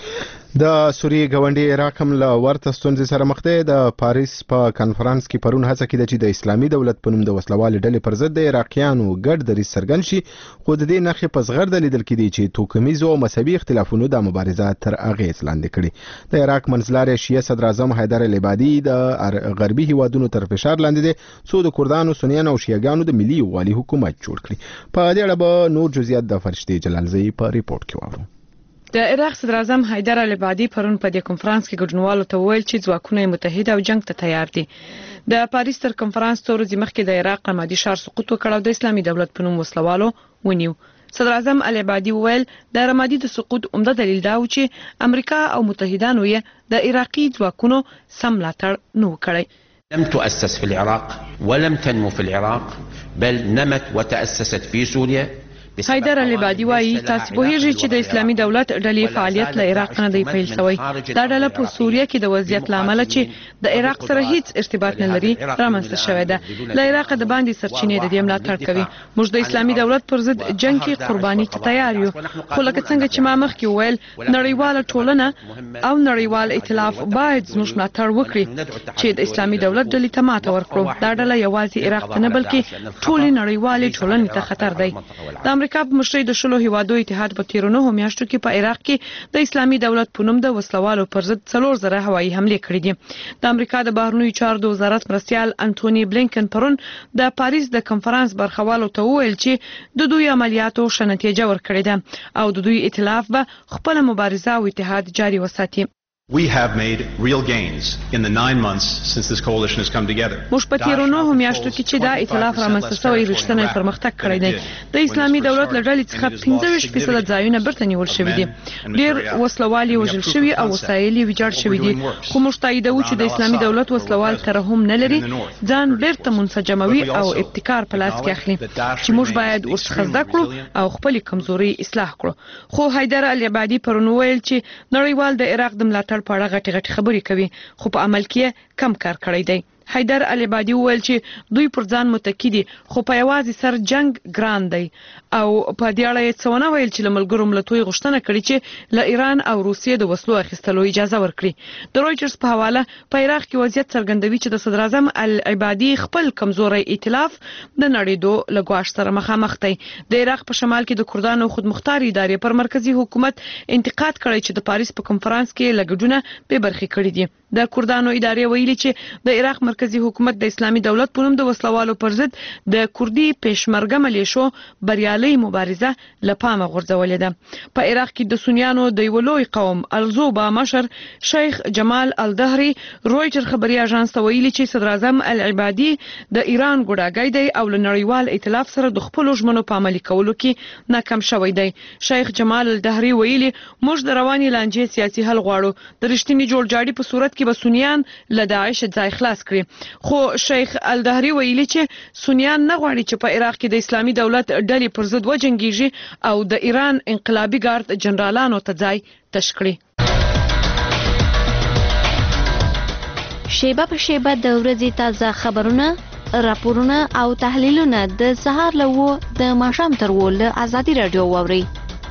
د سوریې ګاونډي عراق هم له ورته ستونزې سره مخ دی. د پاریس په کنفرانس کې پرون هڅه کېده چې د اسلامي دولت په نوم د وسلوالې ډلې پر ضد د عراقیانو ګډ دریځ څرګند شي، خو د دې نښې په زغرده لیدل کېدې چې توکمیزو او مذهبي اختلافونو دا مبارزه تر اغېز لاندې کړي. د عراق منځلاری شیعه صدر اعظم حیدر العبادي د غربي هیوادونو تر فشار لاندې دی څو د کردانو، سنیانو او شیعهګانو د ملي یووالي حکومت جوړ کړي. په دې اړه به نور جزئیات د فرشتې جلالزی په ریپورت کې واورو. د عراق صدر اعظم حیدر العبادي پرون په دې کنفرانس کې ګډونوالو ته وویل چې ځواکونه متحد او جنگ ته تیار دي. د پاریس تر کنفرانس څو ورځې مخکې د عراق رمادي ښار سقوط وکړ او د اسلامي دولت په نوم وسلوالو ونیو. صدر اعظم العبادي وویل د رمادي د سقوط عمده دلیل دا و چې امریکا او متحدانو یې د عراقي ځواکونو سم ملاتړ نه وکړی. لم تؤسس في العراق ولم تنمو في العراق بل نمت وتأسست في سوريا. حیدر العبادي وایي تاسو پوهیږئ چې د اسلامي دولت ډلې فعالیت له عراق نه دی پیل شوی. دا ډله په سوریه کې د وضعیت لامل چې د عراق سره هیڅ ارتباط نه لري رامنځته شوی ده. له عراق د باندې سرچینې د دې ملاتړ کوي. موږ د اسلامي دولت پر ضد جنگ کې قرباني ته تیار یو، خو لکه څنګه چې ما مخکې وویل نړیواله ټولنه او نړیوال ائتلاف باید زموږ ملاتړ وکړي چې د اسلامي دولت ډلې ته ماته ورکړو. دا ډله یوازې عراق ته نه بلکې ټولې نړیوالې ټولنې ته خطر دی. د امریکا په مشرۍ د شلو هیوادو اتحاد په تیرو نهو میاشتو کې په عراق کې د اسلامي دولت په نوم د وسلوالو پر ضد څلور زره هوایي حملې کړې دي. د امریکا د بهرنیو چارو د وزارت مرستیال انټونی بلینکن پرون د پاریس د کنفرانس برخوالو ته وویل چې د دوی عملیاتو ښه نتیجه ورکړې ده او د دوی ائتلاف به خپل مبارزه او اتحاد جاري وساتي. We have made real gains in the nine months since this coalition has come together. موږ په تیرو نهو میاشتو کې چې دا ائتلاف رامنځته شوی رښتینی پرمختګ کړی دی. د اسلامي دولت له ډلې څخه پنځه ویشت فیصده ځایونه بیرته نیول شوي دي. ډېر وسلوال یې وژل شوي او وسایل یې ویجاړ شوي دي. خو موږ تاییدوو چې د اسلامي دولت وسلوال ترحم نه لري، ځان بیرته منسجموي او ابتکار په لاس کې اخلي چې موږ باید ورڅخه زده کړو او خپلې کمزورۍ اصلاح کړو. خو حیدر العبادي پرون وویل چې نړیوال د عراق د ملاتړ په اړه غټي غټي خبرې کوي خو په عمل کې کم کار کړی دی. حیدر العبادي وویل چې دوی پر ځان متکی دي خو په یوازې سر جنگ ګران دی او په دې اړه یې څه ونه ویل چې له ملګرو ملتونو غوښتنه کړې چې له ایران او روسیې د وسلو اخیستلو اجازه ورکړي. د رویټرز په حواله په عراق کې وضعیت څرګندوي چې د صدر اعظم العبادي خپل کمزوري ائتلاف د نړیدو له ګواښ سره مخامخ دی. د عراق په شمال کې د کردانو خودمختار ادارې پر مرکزی حکومت انتقاد کړی چې د پاریس په کنفرانس کې لګډونه به برخې کړې دي. د کردانو ادارې ویلي چې د عراق مرکزی حکومت د اسلامي دولت په نوم د وسلوالو پر ضد د کردي پېشمرګه ملیشو بریالي مبارزه له پامه غورځولې ده. په عراق کې د سنیانو د یو لوی قوم الزوبا مشر شیخ جمال الدهري رویټر خبري اژانس ته ویلي چې صدر اعظم العبادي د ایران ګوډاګی دی او له نړیوال ائتلاف سره د خپل ژمنو په عملي کولو کې ناکام شوی دی. شیخ جمال الدهري ویلي موږ د رواني لانجې سیاسي حل غواړو، د رښتینی جوړجاړي په صورت کې به سنیان له داعش ځای خلاص کړي. خو شیخ الدهري ویلي چې سنیان نه غواړي چې په عراق کې د اسلامي دولت ډلې پر ضد وجنګیږي او د ایران انقلابي ګارد جنرالانو ته ځای تش کړي. شیبه په شیبه د ورځې تازه خبرونه، راپورونه او تحلیلونه د سهار له و د ماښام تر و له ازادي رادیو واورئ.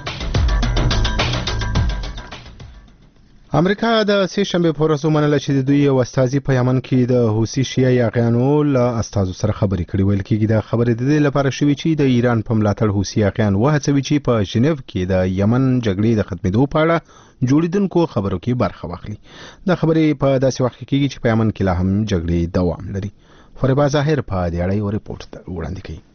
امریکا د سه شنبه په ورځ ومنله چې د دوی یو استازي په یمن کې د حوثي شیعه یاغیانو له استازو سره خبرې کړې. ویل کېږي د خبرې د دې لپاره شوې چې د ایران په ملاتړ حوثي یاغیان وهڅوي چې په ژنیو کې د یمن جګړې د ختمېدو په اړه جوړیدونکو خبرو کې برخه واخلي. د خبرې په داسې وخت کې کېږي چې په یمن کې لا هم جګړې دوام لري. فریبا ظاهر په دې اړه یو ریپورت وړاندې کوي.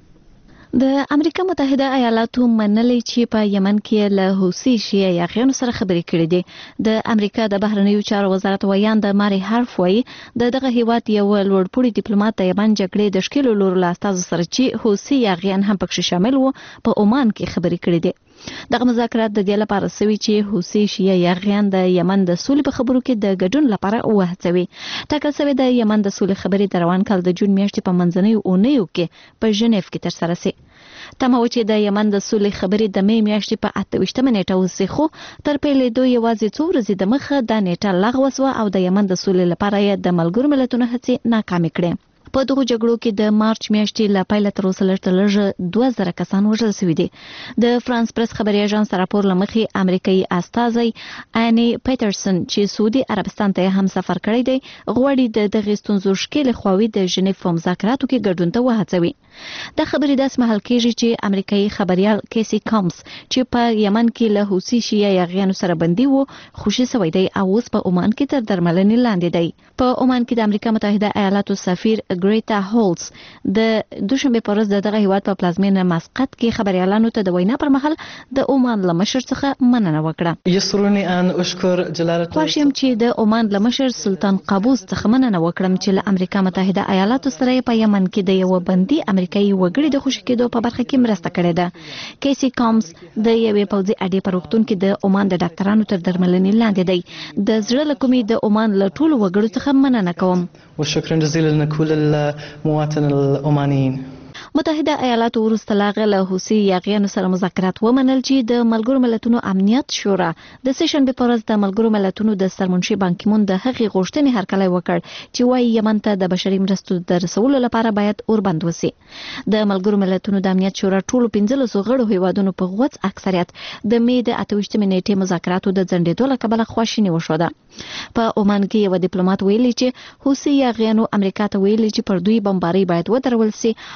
د امریکا متحده ایالاتو منلي چې په یمن کې له حوثي شیعه یاغیانو سره خبرې کړې دي. د امریکا د بهرنیو چارو وزارت ویان د ماري هارف وایي د دغه هیواد یو لوړپوړي ډیپلوماټ د یمن جګړې د شکلو لورو له استازو سره چې حوثي یاغیان هم پکې شامل وو په عمان کې خبرې کړې دي. دغه مذاکرات د دې لپاره سوي چې حوثي شیعه یاغیان د یمن د سولې په خبرو کې د ګډون لپاره وهڅوي. ټاکل شوی د یمن د سولې خبرې د روان کال د جون میاشتې په منځنیو اونیو کې په ژنیو کې ترسره شي. تمه و چې د یمن د سولې خبرې د مې میاشتې په اته ویشتمه نیټه وسي، خو تر پیلېدو یوازې څو ورځې د مخه دا نیټه لغوه شوه او د یمن د سولې لپاره یې د ملګرو ملتونو هڅې ناکامې کړې. په دغه جګړو کې د مارچ میاشتې له پیله تر اوسه لږ تر لږه دوه زره کسان وژل شوي دي. د فرانس پریس خبري اژانس راپور له مخې امریکایي استازی اني پیټرسن چې سعودي عربستان ته هم سفر کړی دی غواړي د دغه ستونزو ښکېل خواوي د ژنیو په مذاکراتو کې ګډون ته وهڅوي. د خبرې داس محل کېږي چې امریکایي خبريال کیسي کامز چې په یمن کې له حوثي شیعه یاغیانو سره بندي وو خوشي شوی دی او اوس په عمان کې تر درملنې لاندې دی. په عمان کې د امریکا متحده ایالاتو سفیر ګریتا هولز د دوشنبه پر ورځ دغه هیواد په پلازمینه مسقط کې خبريالانو ته د وینا پر مهال د عمان له مشر څخه مننه وکړه. یسرونی ان اشکر جلالت خوشم چې د عمان له مشر سلطان قابوس څخه مننه وکړم چې له امریکا متحده ایالاتو سره په یمن کې د یو بندي امریکایي وګړي د خوشی کېدو په برخه کې مرسته کړې ده. کیسي کامز د یوې پوځي اډې په روغتون کې د عمان د ډاکټرانو تر درملنې لاندې دی. د زړه له کومې د عمان له ټولو وګړو څخه مننه کوم. وشکرا جزيلا لكل المواطن العمانيين. متحده ایالاتو وروسته لاغه له حوثي یاغیانو سره مذاکرات ومنل چې د ملګرو ملتونو امنیت شورا د سه شنبه په ورځ د ملګرو ملتونو د سرمنشي بانکیمون د هغې غوښتنې هرکلی وکړ چې وايي یمن ته د بشري مرستو د رسولو لپاره باید اوربند وسی. د ملګرو ملتونو د امنیت شورا ټولو پنځلسو غړو هیوادونو په غوڅ اکثریت د مې د اته ویشتمې نیټې مذاکراتو د ځنډېدو له کبله خواشیني وښوده. په عمان کې یو ډیپلوماټ ویلي چې حوثي یاغیانو امریکا ته ویلي چې پر دوی بمباري باید ودرول سي او د بشري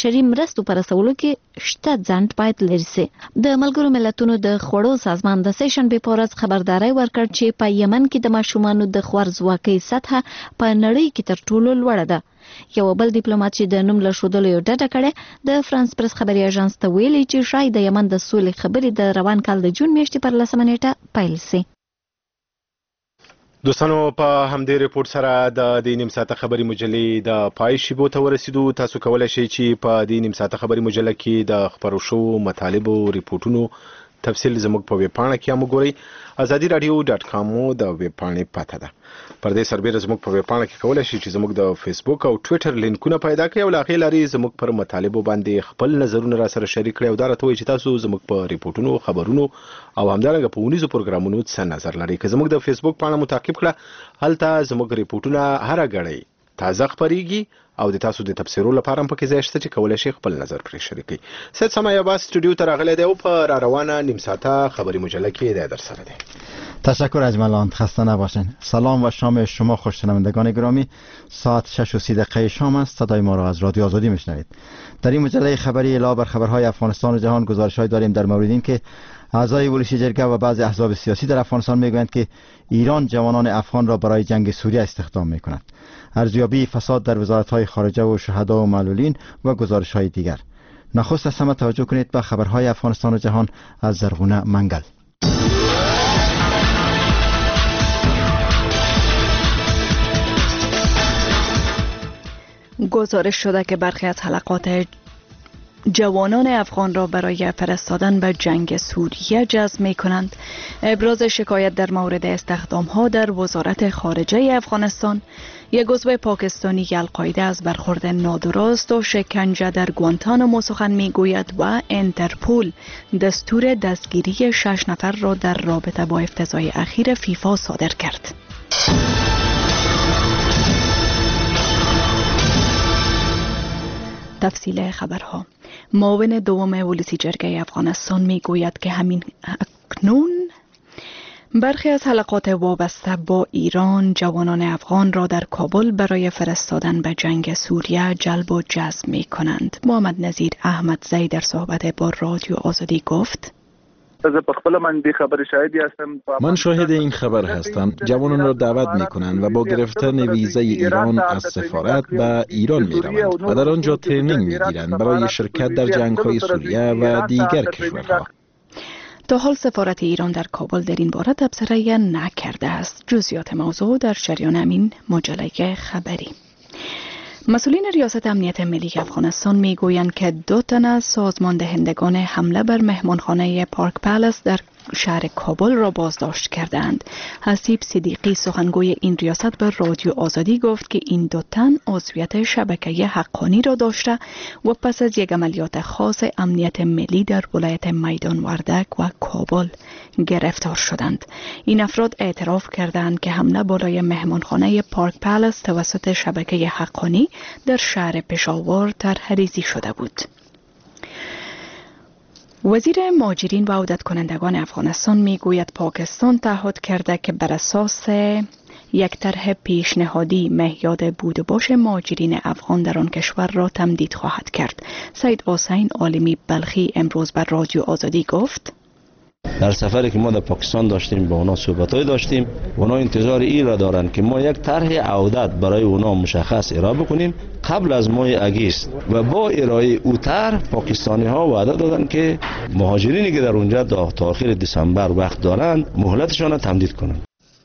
بشري مرستو پر رسولو کې شته ځنډ باید لري سي. د ملګرو ملتونو د خوړو سازمان د سیشن به پورز خبرداري ورکړ چې په یمن کې د ماشومانو د خوارزواکۍ سطح په نړۍ کې تر ټولو لوړه ده. یو بل ډیپلوماټ چې د نوم له ښودلو یو ډډه کړې د فرانس پرس خبري اژانس ته ویلي چې شاید د یمن د سولې خبرې د روان کال د جون میاشتې پر لسمه نیټه پیل سي. دوستانو په همدې ریپورت سره د دې نیم ساعته خبري مجلې د پای شیبو ته ورسیدو. تاسو کولای شئ چې په دې نیم ساعته خبري مجله کې د خبرو شو مطالب او ریپورتونو تفصیل زموږ په ویب پاڼه کې هم وګورئ. ازادي رادیو ډاټ کام د ویب پاڼې پته ده. پر دې سربېره زموږ په ویب پاڼه کې کولای شئ چې زموږ د فیسبوک او ټوئیټر لینکونه پیدا کړئ او له هغې لارې زموږ پر مطالبو باندې خپل نظرونه را سره شریک کړئ او دا راته وایي چې تاسو زموږ په ریپورتونو، خبرونو او همدارنګه په ونیزو پروګرامونو څه نظر لرئ. که زموږ د فیسبوک پاڼه مو تعقیب کړه، هلته زموږ ریپورتونه هره ګړۍ تازه خبرېږي او د تاسو د تبصرو لپاره هم پکې ځای شته چې کولای شئ خپل نظر پرې شریک کړئ. سید سما عباس استودیو ته راغلی دی او په را روانه نیم ساعته خبري مجله کې دی در سره دی. تشکر اجملان، خسته نباشین. سلام و شام شما خوششنوندگان گرامی. ساعت شش و سی دقیقه شام است. صدای ما را از رادیو آزادی میشنوید. در این مجله خبری علاوه بر خبرهای افغانستان و جهان گزارش‌های داریم در مورد این که اعضای ولشی جرگه و بعضی احزاب سیاسی در افغانستان میگویند که ایران جوانان افغان را برای جنگ سوریه استخدام میکند. ارزیابی فساد در وزارت‌های خارجه و شهدا و معلولین و گزارش‌های دیگر. نخست از همه توجه کنید به خبرهای افغانستان و جهان از زرغونه منگل. گزارش شده که برخی از حلقات جوانان افغان را برای فرستادن به جنگ سوریه جذب می کنند. ابراز شکایت در مورد استخدام ها در وزارت خارجه افغانستان. یک عضو پاکستانی القاعده از برخورد نادرست و شکنجه در گوانتانامو سخن می گوید و انترپول دستور دستگیری شش نفر را در رابطه با افتضاح اخیر فیفا صادر کرد. تفصیل خبرها. معاون دوم ولسی جرگه افغانستان می گوید که همین اکنون برخی از حلقات وابسته با ایران جوانان افغان را در کابل برای فرستادن به جنگ سوریه جلب و جذب می کنند. محمد نظیر احمد زی در صحبت با رادیو آزادی گفت: من شاهد این خبر هستم. جوانان را دعوت می کنند و با گرفتن ویزای ایران از سفارت به ایران می روند و در آنجا ترینینگ می گیرند برای شرکت در جنگ های سوریه و دیگر کشورها. تا حال سفارت ایران در کابل در این باره تبصره نکرده است. جزئیات موضوع در جریان همین مجله خبری. مسئولین ریاست امنیت ملی افغانستان می گویند که دو تن از سازمان دهندگان حمله بر مهمانخانه پارک پالاس در شهر کابل را بازداشت کردند. حسیب صدیقی سخنگوی این ریاست به رادیو آزادی گفت که این دو تن عضویت شبکه حقانی را داشته و پس از یک عملیات خاص امنیت ملی در ولایت میدان وردک و کابل گرفتار شدند. این افراد اعتراف کردند که حمله بالای مهمانخانه پارک پالاس توسط شبکه حقانی در شهر پشاور طرح‌ریزی شده بود. وزیر مهاجرین و عودت کنندگان افغانستان می گوید پاکستان تعهد کرده که بر اساس یک طرح پیشنهادی مهیاد بود و باش مهاجرین افغان در آن کشور را تمدید خواهد کرد. سید حسین عالمی بلخی امروز بر رادیو آزادی گفت: در سفری که ما در پاکستان داشتیم با اونا صحبت‌های داشتیم، اونا انتظار این را دارند که ما یک طرح عودت برای اونا مشخص ارائه بکنیم قبل از ماه اگست و با ارائه او طرح پاکستانی ها وعده دادند که مهاجرینی که در اونجا تا آخر دسامبر وقت دارند مهلتشان را تمدید کنند.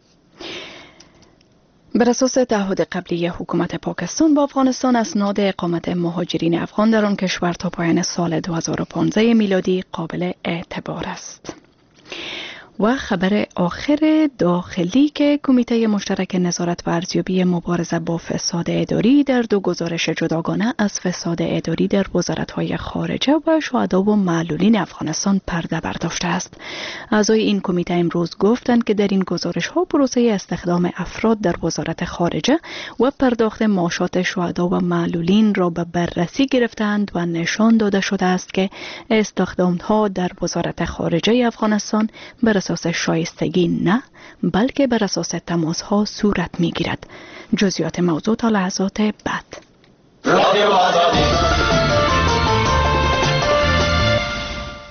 بر اساس تعهد قبلی حکومت پاکستان با افغانستان، اسناد اقامت مهاجرین افغان در آن کشور تا پایان سال دو هزار و پانزده میلادی قابل اعتبار است. و خبر آخر داخلی که کمیته مشترک نظارت و ارزیابی مبارزه با فساد اداری در دو گزارش جداگانه از فساد اداری در وزارت‌های خارجه و شهدا و معلولین افغانستان پرده برداشته است. اعضای این کمیته امروز گفتند که در این گزارش‌ها پروسه استخدام افراد در وزارت خارجه و پرداخت معاشات شهدا و معلولین را به بررسی گرفتند و نشان داده شده است که استخدام‌ها در وزارت خارجه افغانستان بر اساس شایستگی نه بلکه بر اساس تماس ها صورت می گیرد. جزئیات موضوع تا لحظات بعد.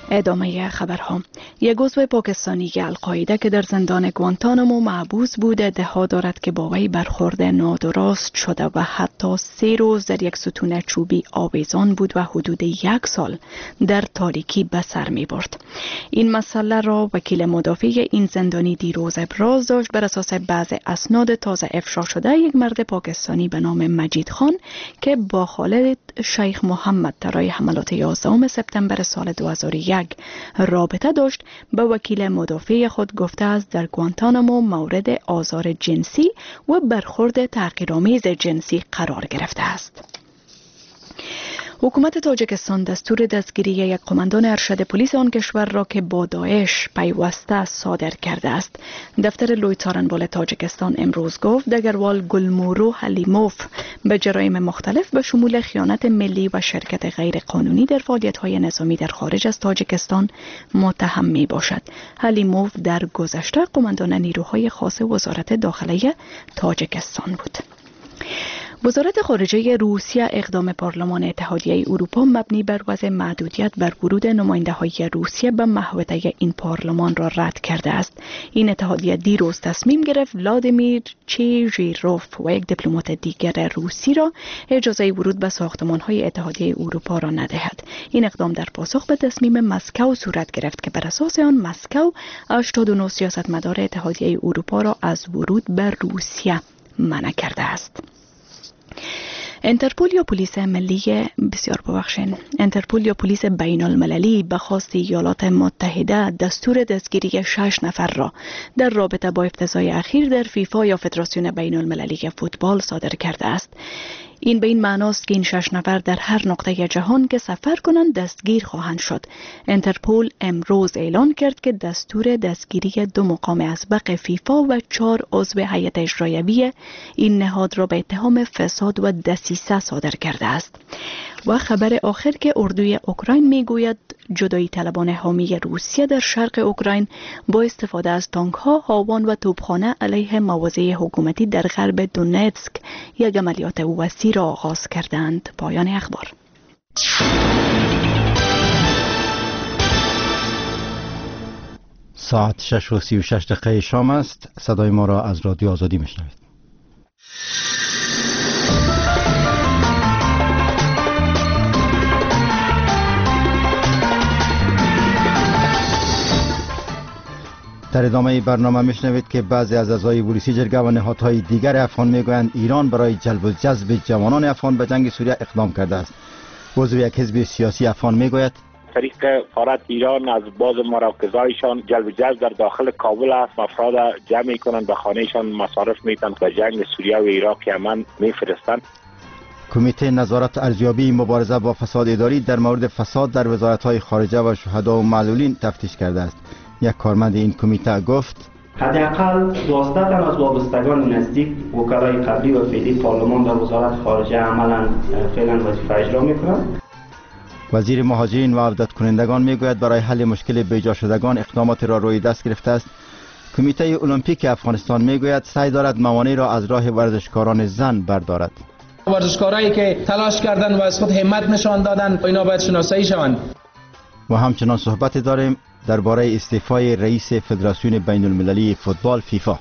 ادامه خبرها. یک عضو پاکستانی القاعده که در زندان گوانتانامو محبوس بود ادعا دارد که با وی برخورد نادرست شده و حتی سه روز در یک ستون چوبی آویزان بود و حدود یک سال در تاریکی به سر می برد. این مسئله را وکیل مدافع این زندانی دیروز ابراز داشت. بر اساس بعض اسناد تازه افشا شده یک مرد پاکستانی به نام مجید خان که با خالد شیخ محمد طرای حملات یازدهم سپتامبر سال دو هزار و یک رابطه داشت به وکیل مدافع خود گفته است در گوانتانامو مورد آزار جنسی و برخورد تحقیرآمیز جنسی قرار گرفته است. حکومت تاجیکستان دستور دستگیری یک قماندان ارشد پلیس آن کشور را که با داعش پیوسته صادر کرده است. دفتر لوی څارنوال تاجیکستان امروز گفت دگروال گلمورو حلیموف به جرایم مختلف به شمول خیانت ملی و شرکت غیر قانونی در فعالیت‌های نظامی در خارج از تاجیکستان متهم می باشد. حلیموف در گذشته قماندان نیروهای خاص وزارت داخله تاجیکستان بود. وزارت خارجه روسیه اقدام پارلمان اتحادیه اروپا مبنی بر وضع محدودیت بر ورود نماینده‌های روسیه به محوطه این پارلمان را رد کرده است. این اتحادیه دیروز تصمیم گرفت ولادیمیر چیژیروف و یک دیپلمات دیگر روسی را اجازه ورود به ساختمان‌های اتحادیه اروپا را ندهد. این اقدام در پاسخ به تصمیم مسکو صورت گرفت که بر اساس آن مسکو هشتاد و نه سیاستمدار اتحادیه اروپا را از ورود به روسیه منع کرده است. انترپول یا پلیس ملی بسیار ببخشین انترپول یا پلیس بین المللی به خواست ایالات متحده دستور دستگیری شش نفر را در رابطه با افتضاح اخیر در فیفا یا فدراسیون بین المللی فوتبال صادر کرده است. این به این معناست که این شش نفر در هر نقطه جهان که سفر کنند دستگیر خواهند شد. انترپول امروز اعلان کرد که دستور دستگیری دو مقام اسبق فیفا و چهار عضو هیئت اجراییه این نهاد را به اتهام فساد و دسیسه صادر کرده است. و خبر آخر که اردوی اوکراین میگوید جدایی طلبان حامی روسیه در شرق اوکراین با استفاده از تانک ها، هاوان و توپخانه علیه مواضع حکومتی در غرب دونتسک یک عملیات وسیع را آغاز کردند. پایان اخبار. ساعت شش و سی و شش دقیقه شام است. صدای ما را از رادیو آزادی میشنوید. در ادامه برنامه میشنوید که بعضی از اعضای پلیسی جرگه و نهادهای دیگر افغان میگویند ایران برای جلب و جذب جوانان افغان به جنگ سوریه اقدام کرده است. عضو یک حزب سیاسی افغان میگوید طریق سفارت ایران از باز مراکزایشان جلب و جذب در داخل کابل است. افراد جمع میکنند به خانهشان مصارف میتن به جنگ سوریه و عراق یمن میفرستند. کمیته نظارت ارزیابی مبارزه با فساد اداری در مورد فساد در وزارت‌های خارجه و شهدا و معلولین تفتیش کرده است. یک کارمند این کمیته گفت حداقل دوازده تن از وابستگان نزدیک وکلای قبلی و فعلی پارلمان در وزارت خارجه عملا فعلا وظیفه اجرا میکنند. وزیر مهاجرین و عودت کنندگان میگوید برای حل مشکل بیجا شدگان اقدامات را روی دست گرفته است. کمیته المپیک افغانستان میگوید سعی دارد موانع را از راه ورزشکاران زن بردارد. ورزشکارایی که تلاش کردند و از خود همت نشان دادند اینا باید شناسایی شوند. و همچنان صحبت داریم درباره استعفای رئیس فدراسیون بین المللی فوتبال فیفا.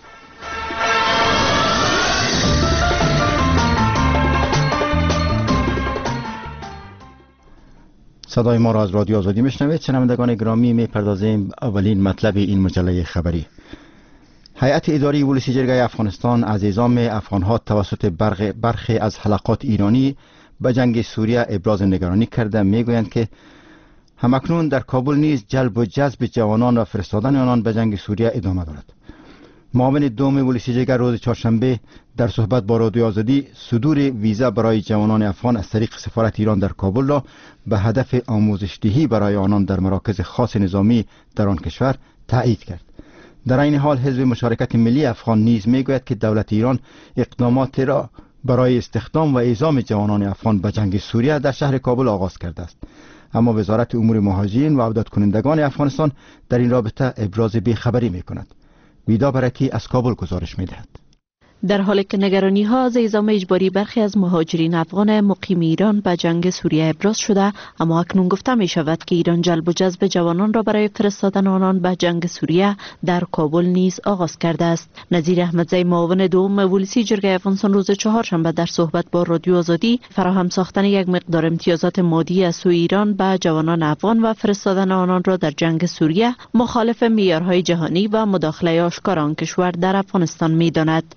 صدای ما را از رادیو آزادی میشنوید. شنوندگان گرامی، میپردازیم اولین مطلب این مجله خبری. هیئت اداری ولسی جرگه افغانستان از اعزام افغانها توسط برخی از حلقات ایرانی به جنگ سوریه ابراز نگرانی کرده. میگویند که همکنون در کابل نیز جلب و جذب جوانان و فرستادن آنان به جنگ سوریه ادامه دارد. معاون دوم ولسی جرگه روز چهارشنبه در صحبت با رادیو آزادی صدور ویزا برای جوانان افغان از طریق سفارت ایران در کابل را به هدف آموزش دهی برای آنان در مراکز خاص نظامی در آن کشور تایید کرد. در این حال حزب مشارکت ملی افغان نیز میگوید که دولت ایران اقدامات را برای استخدام و اعزام جوانان افغان به جنگ سوریه در شهر کابل آغاز کرده است. اما وزارت امور مهاجرین و عودت کنندگان افغانستان در این رابطه ابراز بیخبری می کند. ویدا برکی از کابل گزارش می دهد. در حالی که نگرانی ها از اعزام اجباری برخی از مهاجرین افغان مقیم ایران به جنگ سوریه ابراز شده، اما اکنون گفته می شود که ایران جلب و جذب جوانان را برای فرستادن آنان به جنگ سوریه در کابل نیز آغاز کرده است. نظیر احمدزی، معاون دوم ولسی جرگه افغانستان، روز چهارشنبه در صحبت با رادیو آزادی فراهم ساختن یک مقدار امتیازات مادی از سوی ایران به جوانان افغان و فرستادن آنان را در جنگ سوریه مخالف معیارهای جهانی و مداخله آشکار آن کشور در افغانستان می‌داند.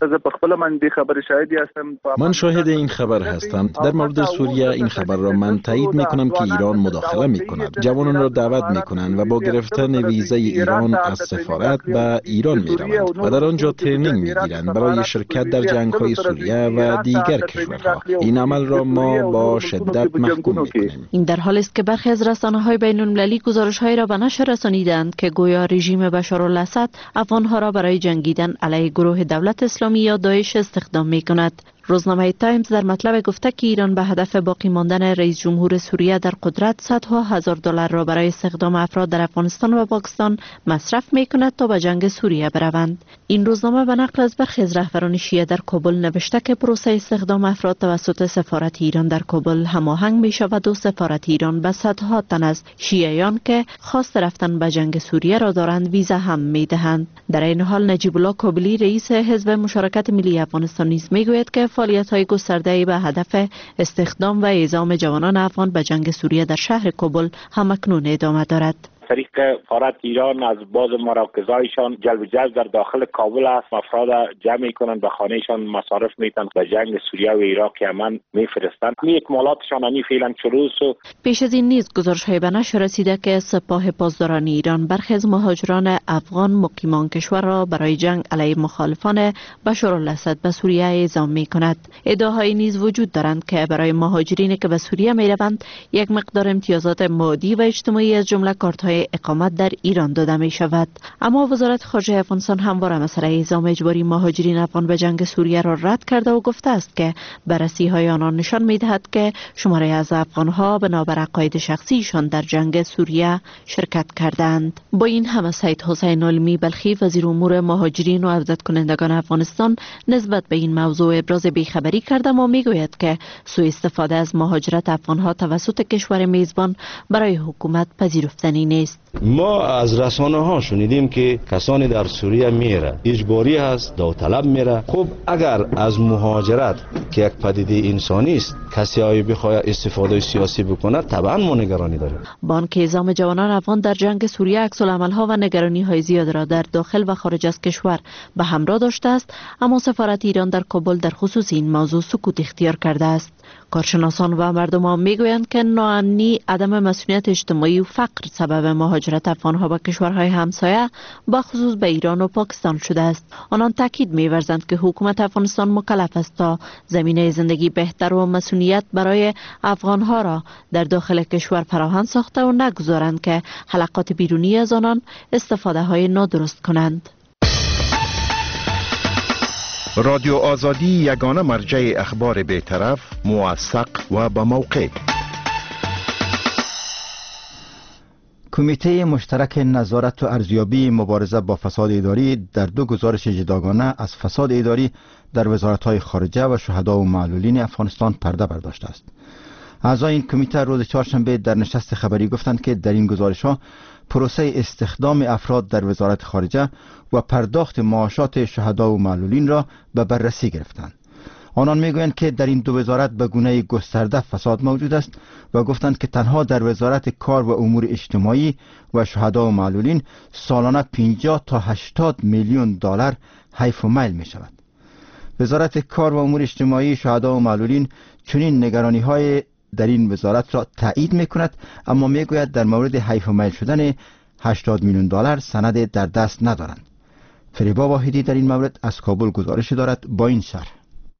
من شاهد این خبر هستم. در مورد سوریه این خبر را من تایید می‌کنم که ایران مداخله می‌کند. جوانان را دعوت می‌کنند و با گرفتن ویزای ایران از سفارت به ایران می‌روند و در آنجا ترینینگ می‌گیرند برای شرکت در جنگ‌های سوریه و دیگر کشورها. این عمل را ما با شدت محکوم می‌کنیم. این در حالی است که برخی از رسانه‌های بین‌المللی گزارش‌هایی را به نشر رسانیدند که گویا رژیم بشارالاسد افغان‌ها را برای جنگیدن علیه گروه دولت اسلامی یا داعش استخدام می‌کند. روزنامه تایمز در مطلب گفته که ایران به هدف باقی ماندن رئیس جمهور سوریه در قدرت صدها هزار دلار را برای استخدام افراد در افغانستان و پاکستان مصرف می‌کند تا به جنگ سوریه بروند. این روزنامه به نقل از برخی از رهبران شیعه در کابل نوشته که پروسه استخدام افراد توسط سفارت ایران در کابل هماهنگ می‌شود و سفارت ایران به صدها تن از شیعیان که خواست رفتن به جنگ سوریه را دارند ویزا هم می‌دهند. در این حال نجیب الله کابلی، رئیس حزب مشارکت ملی افغانستان، نیز می‌گوید که فعالیت‌های گسترده‌ای به هدف استخدام و اعزام جوانان افغان به جنگ سوریه در شهر کابل همکنون ادامه دارد. طریق سفارت ایران از باز مراکزایشان جلب جذب در داخل کابل است. افراد جمع میکنند، به خانهشان مصارف میتن، به جنگ سوریه و عراق یمن میفرستند. می اکمالاتشان همی فعلا شروع شد. پیش از این نیز گزارش‌های به نشر رسیده که سپاه پاسداران ایران برخی از مهاجران افغان مقیمان کشور را برای جنگ علیه مخالفان بشارالاسد به سوریه اعزام میکند. ادعاهایی نیز وجود دارند که برای مهاجرینی که به سوریه میروند یک مقدار امتیازات مادی و اجتماعی از جمله کارت‌های اقامت در ایران داده می شود. اما وزارت خارجه افغانستان همواره مسئله اعزام اجباری مهاجرین افغان به جنگ سوریه را رد کرده و گفته است که بررسی های آنان نشان می دهد که شماری از افغانها بنابر عقاید شخصیشان در جنگ سوریه شرکت کردند. با این همه سید حسین علمی بلخی، وزیر امور مهاجرین و عودت کنندگان افغانستان، نسبت به این موضوع ابراز بیخبری کرده و می گوید که سوء استفاده از مهاجرت افغانها توسط کشور میزبان برای حکومت پذیرفتنی نیست. ما از رسانه ها شنیدیم که کسانی در سوریه میره اجباری هست، داوطلب میره. خب اگر از مهاجرت که یک پدیده انسانی است کسی های بخواد استفاده سیاسی بکنه، طبعا ما نگرانی داریم. بانک اعزام جوانان افغان در جنگ سوریه عکس‌العمل ها و نگرانی های زیاد را در داخل و خارج از کشور به همراه داشته است، اما سفارت ایران در کابل در خصوص این موضوع سکوت اختیار کرده است. کارشناسان و مردمان میگویند که ناامنی، عدم مسئولیت اجتماعی و فقر سبب مهاجرت افغانها به کشورهای همسایه به خصوص به ایران و پاکستان شده است. آنان تاکید می‌ورزند که حکومت افغانستان مکلف است تا زمینه زندگی بهتر و مسئولیت برای افغانها را در داخل کشور فراهم ساخته و نگذارند که حلقات بیرونی از آنان استفاده های نادرست کنند. رادیو آزادی یگانه مرجع اخبار بی‌طرف، موثق و با موقع. کمیته مشترک نظارت و ارزیابی مبارزه با فساد اداری در دو گزارش جداگانه از فساد اداری در وزارت‌های خارجه و شهدا و معلولین افغانستان پرده برداشته است. اعضای این کمیته روز چهارشنبه در نشست خبری گفتند که در این گزارش‌ها پروسه استخدام افراد در وزارت خارجه و پرداخت معاشات شهدا و معلولین را به بررسی گرفتند. آنان میگویند که در این دو وزارت به گونه گسترده فساد موجود است و گفتند که تنها در وزارت کار و امور اجتماعی و شهدا و معلولین سالانه پنجاه تا هشتاد میلیون دلار حیف و میل می شود. وزارت کار و امور اجتماعی، شهدا و معلولین چنین نگرانی های در این وزارت را تایید می کند، اما می گوید در مورد حیف و میل شدن هشتاد میلیون دلار سند در دست ندارند. فریبا واحدی در این مورد از کابل گزارش دارد با این شرح.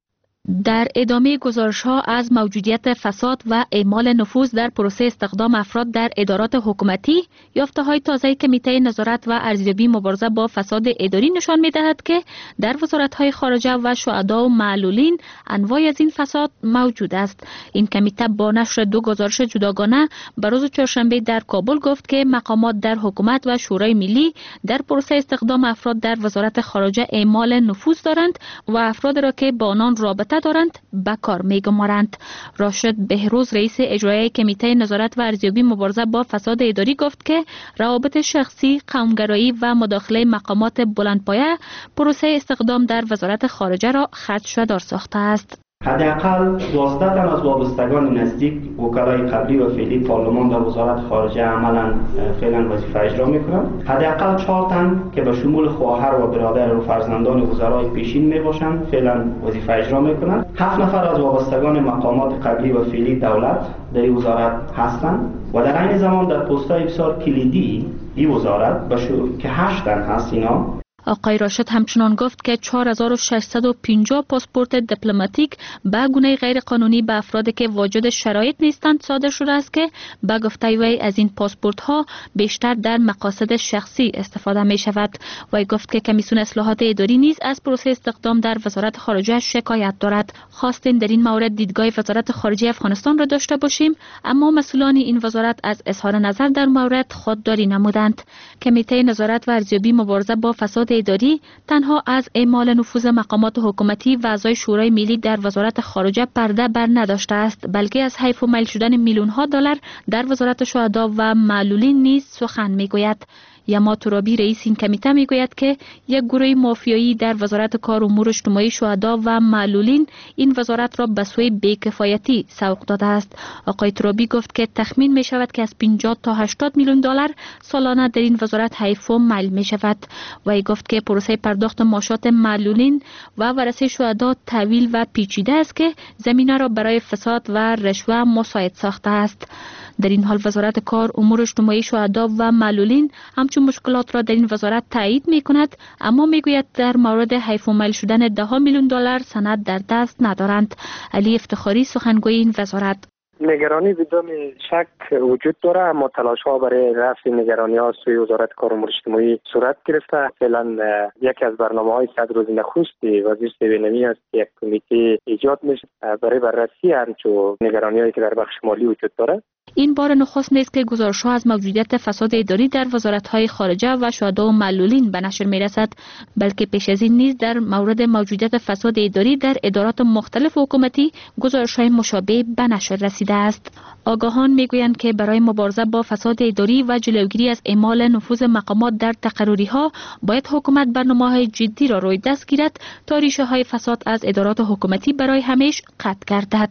در ادامه گزارش‌ها از موجودیت فساد و اعمال نفوذ در پروسه استخدام افراد در ادارات حکومتی، یافته‌های تازه کمیته نظارت و ارزیابی مبارزه با فساد اداری نشان می‌دهد که در وزارت‌های خارجه و شهدا و معلولین انواع از این فساد موجود است. این کمیته با نشر دو گزارش جداگانه به روز چهارشنبه در کابل گفت که مقامات در حکومت و شورای ملی در پروسه استخدام افراد در وزارت خارجه اعمال نفوذ دارند و افراد را که با آنان رابطه دارند به کار می‌گمارند. راشد بهروز رئیس اجرایی کمیته نظارت و ارزیابی مبارزه با فساد اداری گفت که روابط شخصی، قومگرایی و مداخله مقامات بلندپایه پروسه استخدام در وزارت خارجه را خدشه‌دار ساخته است. حداقل دوازده تن از وابستگان نزدیک وکلای قبلی و فعلی پارلمان در وزارت خارجه عملا فعلا وظیفه اجرا میکنند. حداقل چهار تن که به شمول خواهر و برادر و فرزندان وزرای پیشین میباشند فعلا وظیفه اجرا میکنند. هفت نفر از وابستگان مقامات قبلی و فعلی دولت در این وزارت هستند و در عین زمان در پست‌های بسیار کلیدی این وزارت بشو که هشت تن هست اینا. آقای راشد همچنان گفت که چهار هزار و ششصد و پنجاه پاسپورت دیپلماتیک به گونه غیر قانونی به افرادی که واجد شرایط نیستند صادر شده است که به گفته وی از این پاسپورت ها بیشتر در مقاصد شخصی استفاده می شود. وی گفت که کمیسیون اصلاحات اداری نیز از پروسه استخدام در وزارت خارجه شکایت دارد. خواستیم در این مورد دیدگاه وزارت خارجه افغانستان را داشته باشیم، اما مسئولان این وزارت از اظهار نظر در مورد خودداری نمودند. کمیته نظارت و ارزیابی مبارزه با فساد اداری تنها از اعمال نفوذ مقامات حکومتی و اعضای شورای ملی در وزارت خارجه پرده بر نداشته است، بلکه از حیف و میل شدن میلیون ها دلار در وزارت شهدا و معلولین نیز سخن میگوید. یما ترابی رئیس این کمیته میگوید که یک گروه مافیایی در وزارت کار امور اجتماعی شهدا و معلولین این وزارت را به سوی بی‌کفایتی سوق داده است. آقای ترابی گفت که تخمین می شود که از پنجاه تا هشتاد میلیون دلار سالانه در این وزارت حیف و میل می شود. وی گفت که پروسه پرداخت معاشات معلولین و ورثه شهدا طویل و پیچیده است که زمینه را برای فساد و رشوه مساعد ساخته است. در این حال وزارت کار امور اجتماعی شهدا و معلولین همچون مشکلات را در این وزارت تایید می کند، اما می گوید در مورد حیف و میل شدن ده میلیون دلار سند در دست ندارند. علی افتخاری سخنگوی این وزارت: نگرانی بدون شک وجود داره، اما تلاش ها برای رفع نگرانی ها سوی وزارت کار امور اجتماعی صورت گرفته. فعلا یکی از برنامه های صد روز نخست وزیر سوینمی است که یک کمیته ایجاد میشه برای بررسی همچون نگرانی هایی که در بخش مالی وجود داره. این بار نخست نیست که گزارش‌ها از موجودیت فساد اداری در وزارت‌های خارجه و شهدا و معلولین به نشر می‌رسد، بلکه پیش از این نیز در مورد موجودیت فساد اداری در ادارات مختلف حکومتی گزارش‌های مشابه به نشر رسیده است. آگاهان می‌گویند که برای مبارزه با فساد اداری و جلوگیری از اعمال نفوذ مقامات در تقرری‌ها باید حکومت برنامه‌های جدی را روی دست گیرد تا ریشه‌های فساد از ادارات حکومتی برای همیشه قطع گردد.